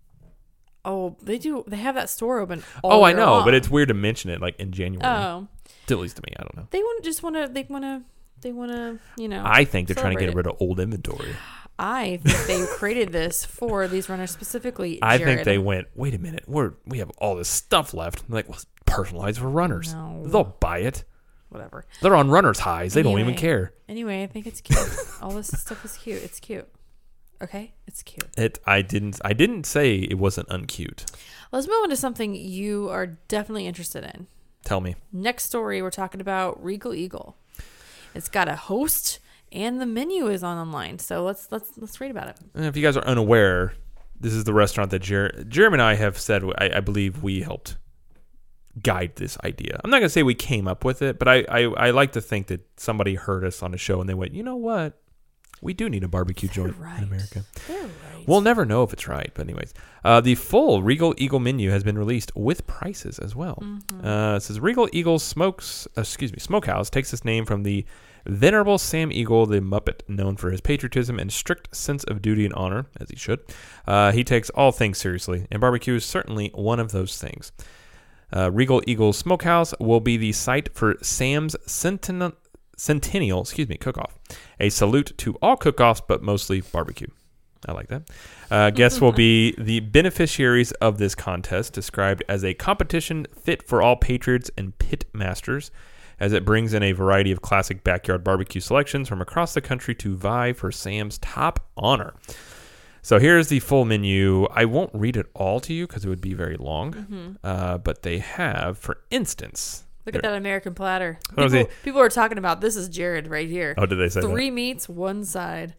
Oh, they do. They have that store open. All Oh, I year know, long. but it's weird to mention it like in January. Oh, At least to me, I don't know. they want just want to. They want to. They want to. You know. I think they're trying to get celebrate rid of old inventory. it. I think they created this for these runners specifically. I Jared. think they went, wait a minute, we're we have all this stuff left. They're like, well, it's personalized for runners. No. They'll buy it. Whatever. They're on runners' highs. They don't even Anyway. care. Anyway, I think it's cute. All this stuff is cute. It's cute. Okay, it's cute. It. I didn't. I didn't say it wasn't uncute. Let's move on to something you are definitely interested in. Tell me. Next story, we're talking about Regal Eagle. It's got a host and the menu is on online. So let's let's let's read about it. And if you guys are unaware, this is the restaurant that Jer- Jeremy and I have said. I, I believe we helped guide this idea. I'm not gonna say we came up with it, but I, I I like to think that somebody heard us on a show and they went, you know what? We do need a barbecue They're joint right. in America. They're right. We'll never know if it's right, but anyways, uh, the full Regal Eagle menu has been released with prices as well. Mm-hmm. Uh, it says Regal Eagle Smokes, uh, excuse me, Smokehouse takes its name from the venerable Sam Eagle, the Muppet, known for his patriotism and strict sense of duty and honor, as he should. Uh, he takes all things seriously, and barbecue is certainly one of those things. Uh, Regal Eagle Smokehouse will be the site for Sam's Centennial. Centennial, excuse me, cook-off. A salute to all cook-offs, but mostly barbecue. I like that. Uh, guests will be the beneficiaries of this contest, described as a competition fit for all patriots and pit masters, as it brings in a variety of classic backyard barbecue selections from across the country to vie for Sam's top honor. So here's the full menu. I won't read it all to you because it would be very long, Mm-hmm. uh, but they have, for instance... Look at that American platter. What was People, he- people are talking about this is Jared right here. Oh, did they say that? Three meats, one side.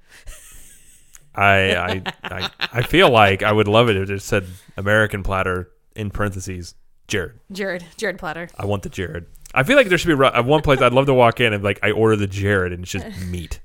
I, I I I feel like I would love it if it just said American platter in parentheses Jared. Jared. Jared platter. I want the Jared. I feel like there should be ru- at one place I'd love to walk in and like I order the Jared and it's just meat.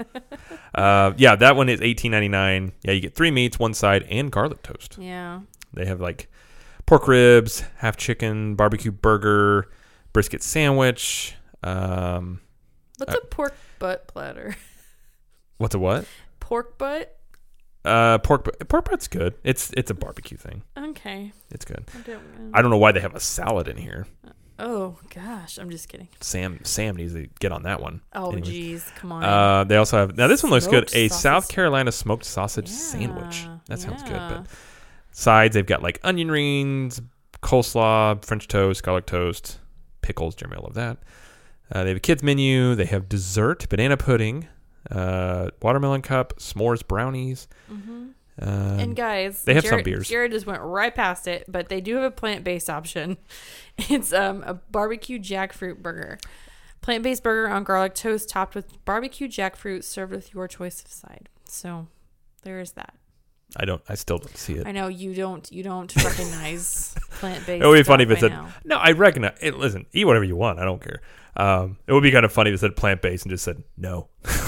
uh, yeah, that one is eighteen ninety-nine. Yeah, you get three meats, one side, and garlic toast. Yeah. They have like pork ribs, half chicken, barbecue burger, brisket sandwich. Um, What's Uh, a pork butt platter? what's a what? Pork butt? Uh, pork bu- pork butt's good. It's it's a barbecue thing. Okay. It's good. I don't know. I don't know why they have a salad in here. Oh, gosh. I'm just kidding. Sam Sam needs to get on that one. Oh, Anyways. geez. Come on. Uh, they also have now this one looks good. Smoked A sausage. South Carolina smoked sausage Yeah, sandwich. That sounds good. yeah. But sides they've got like onion rings, coleslaw, French toast, garlic toast, pickles. Jeremy will love that. Uh, they have a kids menu. They have dessert, banana pudding, uh, watermelon cup, s'mores brownies. Mm-hmm. Um, and guys, they have Jared, some beers. Jared just went right past it, but they do have a plant-based option. It's um, a barbecue jackfruit burger. Plant-based burger on garlic toast topped with barbecue jackfruit served with your choice of side. So there is that. I don't. I still don't see it. I know you don't. You don't recognize plant-based. It would be funny if it said, now. no, I recognize it. Listen, eat whatever you want. I don't care. Um, it would be kind of funny if it said plant-based and just said no.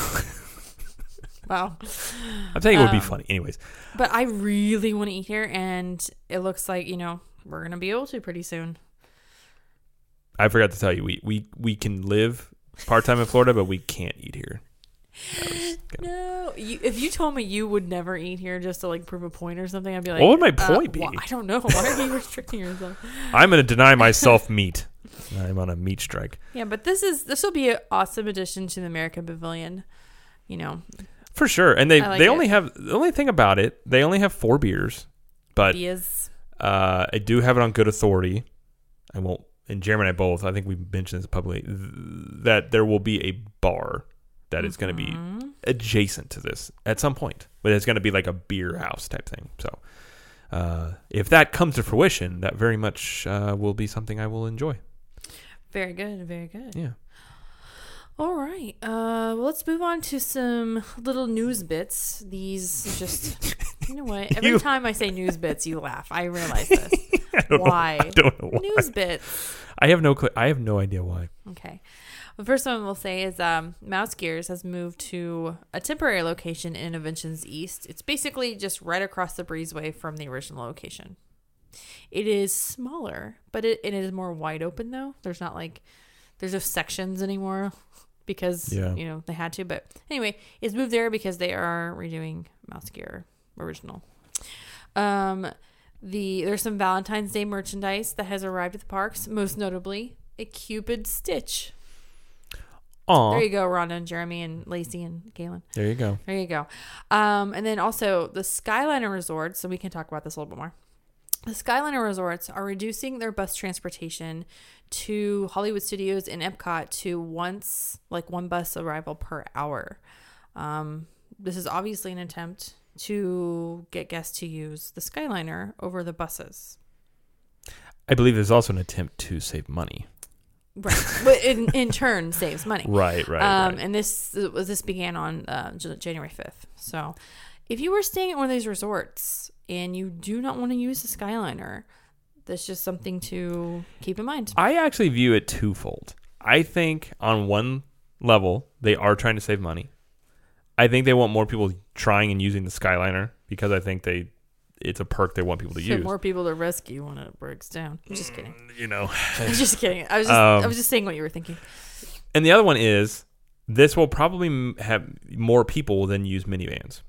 Wow. I'm saying it would be Um, funny. Anyways. But I really want to eat here, and it looks like, you know, we're going to be able to pretty soon. I forgot to tell you, we, we, we can live part-time in Florida, but we can't eat here. No. You, if you told me you would never eat here just to, like, prove a point or something, I'd be like, What would my uh, point be? well, I don't know. Why are you restricting yourself? I'm going to deny myself meat. I'm on a meat strike. Yeah, but this is this will be an awesome addition to the American Pavilion. You know, For sure. And they, I like they it. only have, the only thing about it, they only have four beers, but beers. uh, I do have it on good authority. I won't, and Jeremy and I both, I think we mentioned this publicly, th- that there will be a bar that is going to be Mhm. adjacent to this at some point, but it's going to be like a beer house type thing. So uh, if that comes to fruition, that very much uh, will be something I will enjoy. Very good. Very good. Yeah. All right. Uh, well, let's move on to some little news bits. These just, you know what? Every You- time I say news bits, you laugh. I realize this. I don't Why? Know, I don't know why. News bits. I have no cl- I have no idea why. Okay. The first one we'll say is um, Mouse Gears has moved to a temporary location in Innoventions East. It's basically just right across the breezeway from the original location. It is smaller, but it, it is more wide open, though. There's not like, there's no sections anymore because, Yeah. you know, they had to. But anyway, it's moved there because they are redoing Mouse Gear original. Um, the There's some Valentine's Day merchandise that has arrived at the parks, most notably a Cupid Stitch. Aw. There you go, Rhonda and Jeremy and Lacey and Kaylin. There you go. There you go. Um, and then also the Skyliner Resorts, so we can talk about this a little bit more. The Skyliner Resorts are reducing their bus transportation to Hollywood Studios and Epcot to once, like one bus arrival per hour. Um, this is obviously an attempt to get guests to use the Skyliner over the buses. I believe there's also an attempt to save money. Right. But in, in turn saves money. Right, right, Um, right. and this this began on uh, J- January fifth. So if you were staying at one of these resorts and you do not want to use the Skyliner, that's just something to keep in mind. I actually view it twofold. I think on one level, they are trying to save money. I think they want more people trying and using the Skyliner because I think they it's a perk they want people to So use. more people to rescue when it breaks down. I'm just kidding. You know. I'm just kidding. I was just Um, I was just saying what you were thinking. And the other one is this will probably m- have more people than use minivans.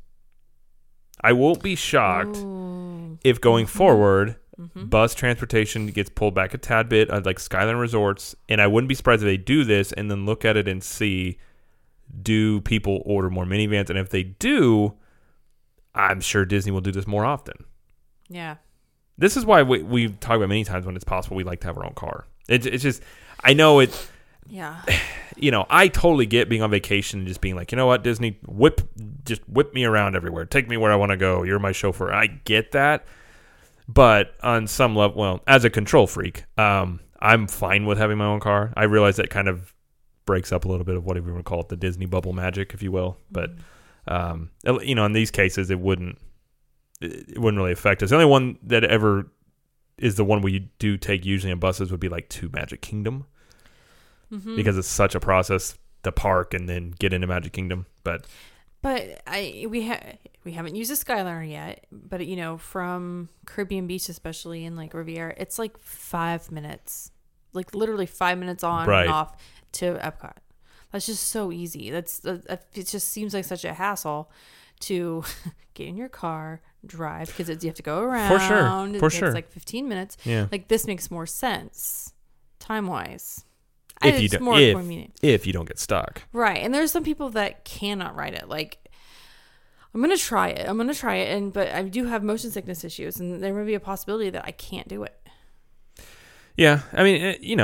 I won't be shocked Ooh. if going forward, Mhm. bus transportation gets pulled back a tad bit, uh, like Skyline Resorts, and I wouldn't be surprised if they do this and then look at it and see, do people order more minivans? And if they do, I'm sure Disney will do this more often. Yeah. This is why we, we've talked about many times when it's possible we like to have our own car. It, it's just, I know it, Yeah. you know, I totally get being on vacation and just being like, you know what, Disney, whip, just whip me around everywhere. Take me where I want to go. You're my chauffeur. I get that. But on some level, well, as a control freak, um, I'm fine with having my own car. I realize that kind of breaks up a little bit of whatever you want to call it, the Disney bubble magic, if you will. But, um, you know, in these cases, it wouldn't, it wouldn't really affect us. The only one that ever is the one we do take usually in buses would be like to Magic Kingdom. Mm-hmm. Because it's such a process to park and then get into Magic Kingdom. But But I we ha- we haven't used a Skyliner yet. But you know, from Caribbean Beach, especially in like Riviera, it's like five minutes, like literally five minutes on Right. and off to Epcot. That's just so easy. That's uh, it. Just seems like such a hassle to get in your car, drive because you have to go around. For sure. It For takes sure. like fifteen minutes. yeah, Like this makes more sense, time wise. if you it's don't, more if, convenient. if you don't get stuck. Right. And there's some people that cannot ride it. Like, I'm going to try it. I'm going to try it. And, but I do have motion sickness issues and there may be a possibility that I can't do it. Yeah, I mean, it, you know,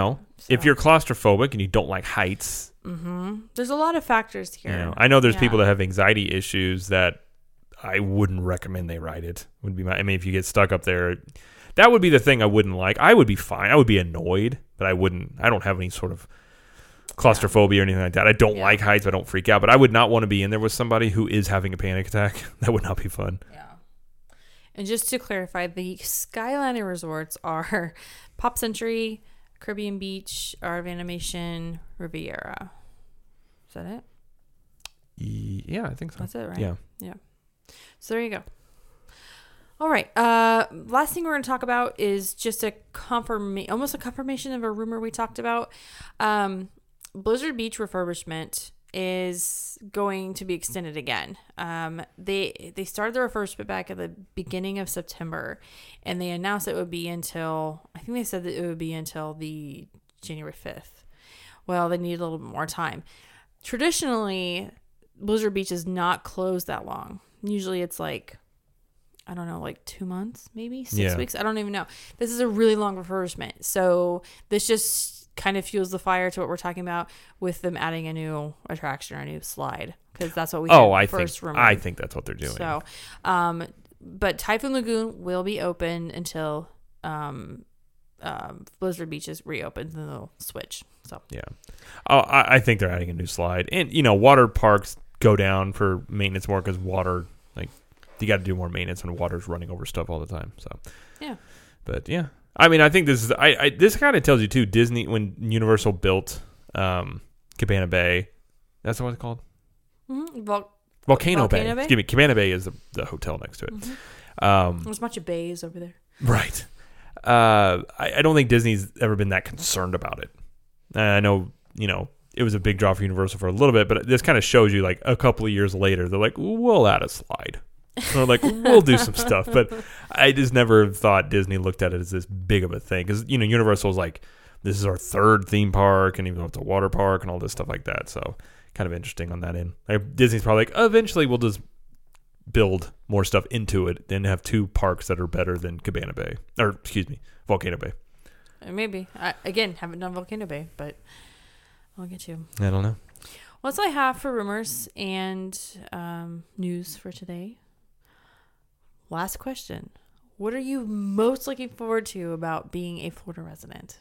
if you're claustrophobic and you don't like heights, mm-hmm. there's a lot of factors here. You know, I know there's yeah. people that have anxiety issues that I wouldn't recommend they ride it. Would be my. I mean, if you get stuck up there, that would be the thing I wouldn't like. I would be fine. I would be annoyed, but I wouldn't. I don't have any sort of claustrophobia yeah. or anything like that. I don't yeah. like heights. I don't freak out, but I would not want to be in there with somebody who is having a panic attack. That would not be fun. Yeah. And just to clarify, the Skyliner resorts are Pop Century, Caribbean Beach, Art of Animation, Riviera. Is that it? Yeah, I think so. That's it, right? Yeah. Yeah. So there you go. All right. Uh, last thing we're going to talk about is just a confirmation, almost a confirmation of a rumor we talked about. Um, Blizzard Beach refurbishment is going to be extended again. Um, they they started the refurbishment back at the beginning of September, and they announced it would be until, I think they said that it would be until the January fifth. Well, they need a little bit more time. Traditionally, Blizzard Beach is not closed that long. Usually it's like, I don't know, like two months, maybe six yeah. weeks. I don't even know. This is a really long refurbishment. So this just kind of fuels the fire to what we're talking about with them adding a new attraction or a new slide, because that's what we oh I first think rumor. I think that's what they're doing. So, um, but Typhoon Lagoon will be open until um, um, Blizzard Beach is reopened, and then they'll switch. So yeah, oh, I, I think they're adding a new slide, and you know, water parks go down for maintenance more because water, like, you got to do more maintenance when water's running over stuff all the time. So yeah, but yeah. I mean, I think this is. I, I this kind of tells you too. Disney, when Universal built um, Cabana Bay, that's what it's called. Mm-hmm. Vol- Volcano, Volcano Bay. Bay. Excuse me, Cabana Bay is the, the hotel next to it. Mm-hmm. Um, There's a bunch of bays over there. Right. Uh, I, I don't think Disney's ever been that concerned about it. I know, you know, it was a big draw for Universal for a little bit, but this kind of shows you, like, a couple of years later, they're like, we'll add a slide. So like, we'll do some stuff, but I just never thought Disney looked at it as this big of a thing, because, you know, Universal's like, this is our third theme park, and even though it's a water park and all this stuff like that, so kind of interesting on that end. Like, Disney's probably like, eventually we'll just build more stuff into it and have two parks that are better than Cabana Bay, or excuse me, Volcano Bay. Maybe. I, again, haven't done Volcano Bay, but I'll get you. I don't know. Well, that's all I have for rumors and um, news for today. Last question. What are you most looking forward to about being a Florida resident?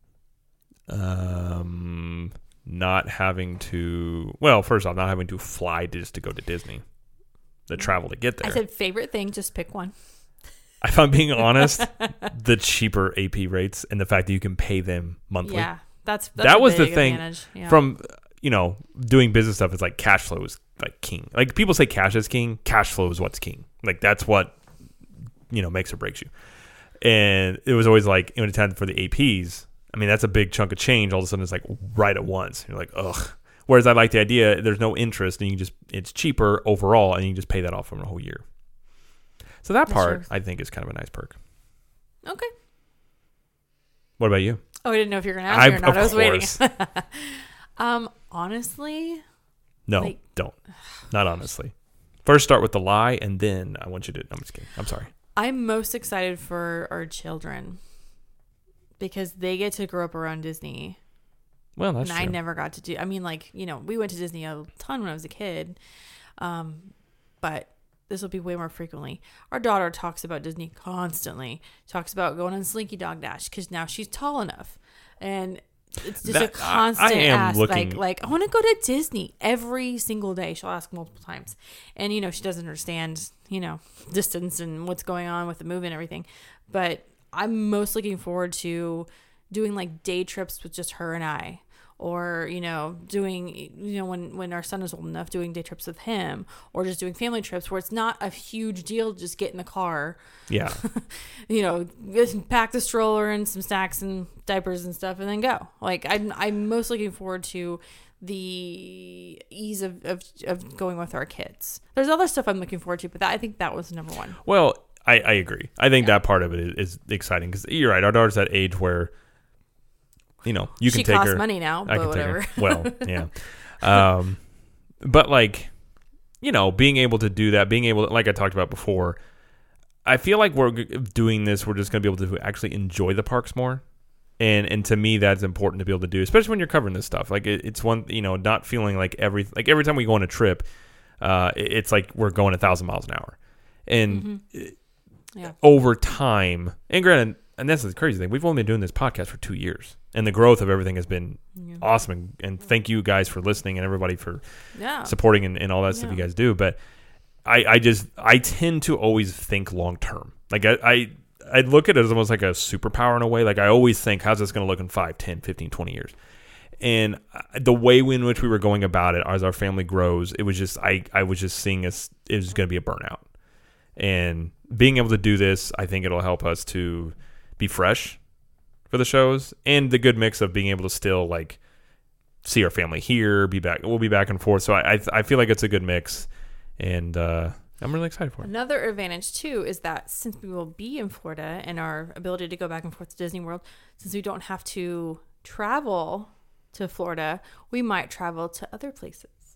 Um, not having to, well, first off, not having to fly just to go to Disney. The travel to get there. I said favorite thing, just pick one. If I'm being honest, the cheaper A P rates and the fact that you can pay them monthly. Yeah, that's, that's that a was big the thing advantage. Yeah. From, you know, doing business stuff. It's like cash flow is like king. Like, people say cash is king. Cash flow is what's king. Like, that's what, you know, makes or breaks you. And it was always like, in a time for the A Ps, I mean, that's a big chunk of change. All of a sudden, it's like right at once. You're like, ugh. Whereas I like the idea, there's no interest, and you can just, it's cheaper overall, and you can just pay that off from a whole year. So that That's part, true. I think, is kind of a nice perk. Okay. What about you? Oh, I didn't know if you were going to ask me or not. Of I was course. waiting. um, honestly, No, like, don't. Not honestly. First, start with the lie, and then I want you to. No, I'm just kidding. I'm sorry. I'm most excited for our children because they get to grow up around Disney. Well, that's and true. I never got to do. I mean, like, you know, we went to Disney a ton when I was a kid, um, but this will be way more frequently. Our daughter talks about Disney constantly. Talks about going on Slinky Dog Dash because now she's tall enough, and it's just That- a constant I- I am ask. looking- Like, like I want to go to Disney every single day. She'll ask multiple times, and you know, she doesn't understand, you know, distance and what's going on with the movie and everything. But I'm most looking forward to doing like day trips with just her and I, or, you know, doing, you know, when, when our son is old enough, doing day trips with him, or just doing family trips where it's not a huge deal to just get in the car. Yeah. You know, just pack the stroller and some snacks and diapers and stuff and then go. Like, I'm, I'm most looking forward to the ease of, of, of going with our kids. There's other stuff I'm looking forward to, but that, I think that was number one. Well, I, I agree. I think yeah. that part of it is, is exciting because you're right. Our daughter's at age where, you know, you can she take her. She costs money now, I but can whatever. Take her. Well, yeah. Um, but like, you know, being able to do that, being able to, like I talked about before, I feel like we're doing this. We're just going to be able to actually enjoy the parks more And and to me, that's important to be able to do, especially when you're covering this stuff. Like it, it's one, you know, not feeling like every like every time we go on a trip, uh, it, it's like we're going a thousand miles an hour, and Mm-hmm. Yeah. over time, and granted, and that's the crazy thing, we've only been doing this podcast for two years, and the growth of everything has been Yeah. awesome. And, and thank you guys for listening, and everybody for Yeah. supporting and, and all that stuff Yeah. you guys do. But I, I just I tend to always think long term. Like I, I I look at it as almost like a superpower in a way. Like I always think, how's this going to look in five, ten, fifteen, twenty years? And the way in which we were going about it as our family grows, it was just I, I was just seeing us it was going to be a burnout. And being able to do this, I think it'll help us to be fresh for the shows, and the good mix of being able to still like see our family here, be back. We'll be back and forth. So I I, I feel like it's a good mix, and uh, I'm really excited for it. Another advantage too is that since we will be in Florida and our ability to go back and forth to Disney World, since we don't have to travel to Florida, we might travel to other places.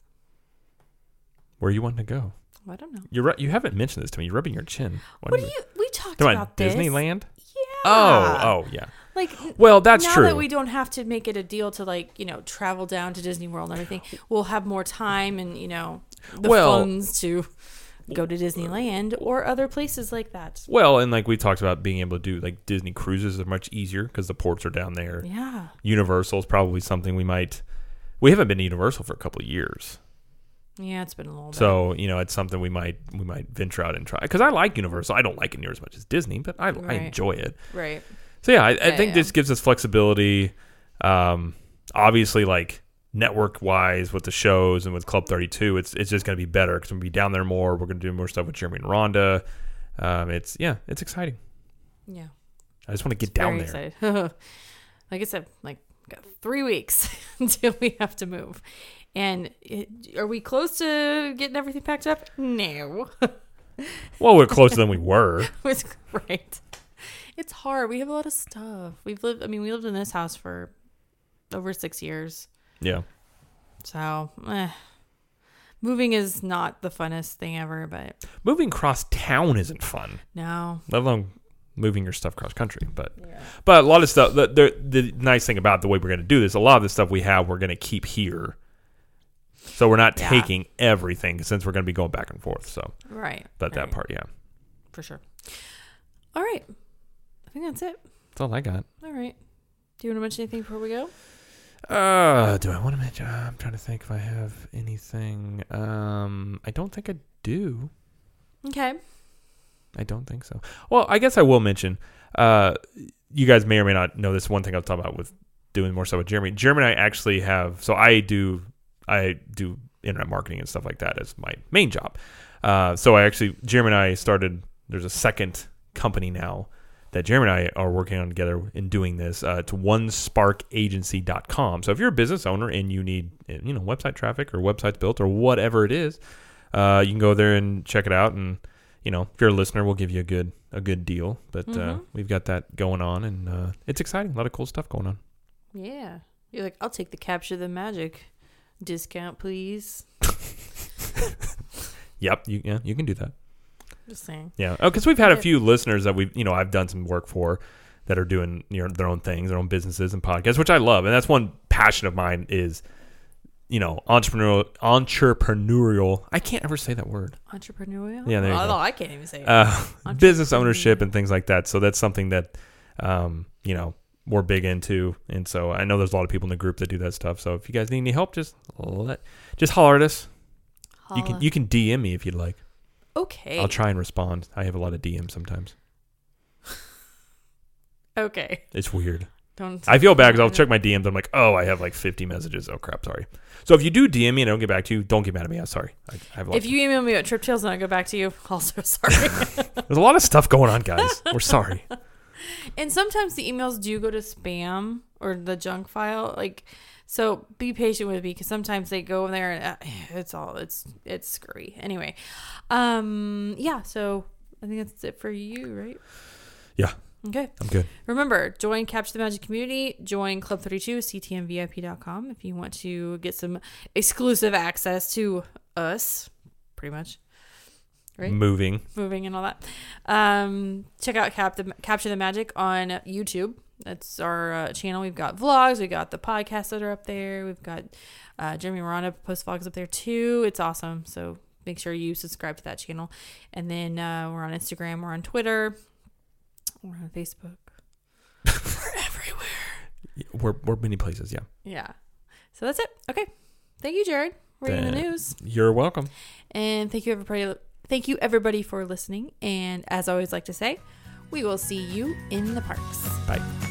Where you want to go? I don't know. You're right. You haven't mentioned this to me. You're rubbing your chin. Why What do do you? We talked Come on, about this. Disneyland? Yeah. Oh, oh, yeah. Like, Well, that's now true. that we don't have to make it a deal to like, you know, travel down to Disney World and everything, we'll have more time and, you know, the Well- funds to go to Disneyland or other places like that. Well, and like we talked about being able to do like Disney cruises are much easier because the ports are down there. Yeah. Universal is probably something we might. We haven't been to Universal for a couple of years, Yeah, it's been a little bit. so you know it's something we might we might venture out and try. Because I like Universal. I don't like it near as much as Disney, but I, I Right. enjoy it. Right. So yeah, I, I Yeah, think yeah. this gives us flexibility. Um, obviously, like network wise with the shows and with Club thirty-two, it's it's just going to be better because we'll be down there more. We're going to do more stuff with Jeremy and Rhonda. Um, it's yeah, it's exciting. Yeah. I just want to get down Very there. excited. Like I said, like got three weeks until we have to move. And it, are we close to getting everything packed up? No. Well, we're closer than we were. It's great. It's hard. We have a lot of stuff. We've lived, I mean, we lived in this house for over six years. Yeah. So, eh. Moving is not the funnest thing ever, but Moving cross town isn't fun, no. let alone moving your stuff cross country. But Yeah. but a lot of stuff. The, the the nice thing about the way we're going to do this, a lot of the stuff we have, we're going to keep here. So we're not Yeah. taking everything since we're going to be going back and forth. So, Right. but that right. part, yeah, For sure. All right. I think that's it. that's all I got. All right. Do you want to mention anything before we go? Uh, do I want to mention? Uh, I'm trying to think if I have anything. Um, I don't think I do. Okay. I don't think so. Well, I guess I will mention. Uh, you guys may or may not know this one thing I was talking about with doing more stuff with Jeremy. Jeremy and I actually have. So I do. I do internet marketing and stuff like that as my main job. Uh, so I actually Jeremy and I started. There's a second company now that Jeremy and I are working on together in doing this. Uh, it's one spark agency dot com. So if you're a business owner and you need, you know, website traffic or websites built or whatever it is, uh, you can go there and check it out. And, you know, if you're a listener, we'll give you a good, a good deal, but, uh, Mhm. we've got that going on and, uh, it's exciting. A lot of cool stuff going on. Yeah. You're like, I'll take the Capture the Magic discount, please. Yep. You, yeah, you can do that. Just saying. Yeah. Oh, cause we've had a Yeah. few listeners that we've, you know, I've done some work for that are doing, you know, their own things, their own businesses and podcasts, which I love. And that's one passion of mine is, you know, entrepreneurial, entrepreneurial. I can't ever say that word. Entrepreneurial? Yeah, there you oh, go. no, I can't even say it. Uh, business Entrepreneur. ownership and things like that. So that's something that, um, you know, we're big into. And so I know there's a lot of people in the group that do that stuff. So if you guys need any help, just let, just holler at us. You can, Holla. you can D M me if you'd like. Okay. I'll try and respond. I have a lot of D Ms sometimes. Okay. It's weird. Don't. I feel bad because I'll check my D Ms. I'm like, oh, I have like fifty messages. Oh, crap. Sorry. So if you do D M me and I don't get back to you, don't get mad at me. I'm sorry. I, I have a lot If you email me at Trip Tales and I go back to you, also sorry. There's a lot of stuff going on, guys. We're sorry. And sometimes the emails do go to spam or the junk file. Like, so be patient with me because sometimes they go in there and uh, it's all it's it's screwy. Anyway, um, yeah. So I think that's it for you, right? Yeah, Okay. I'm good. Remember, join Capture the Magic community. Join Club thirty-two, C T M V I P dot com if you want to get some exclusive access to us. Pretty much. Right? Moving. Moving and all that. Um, check out Cap the, Capture the Magic on YouTube. That's our uh, channel. We've got vlogs. We got the podcasts that are up there. We've got uh, Jeremy Miranda post vlogs up there too. It's awesome. So make sure you subscribe to that channel. And then uh, we're on Instagram. We're on Twitter. We're on Facebook. We're everywhere. We're, we're many places, yeah. Yeah. So that's it. Okay. Thank you, Jared, for reading the Then- news. You're welcome. And thank you, everybody. Thank you, everybody, for listening. And as I always like to say, we will see you in the parks. Bye.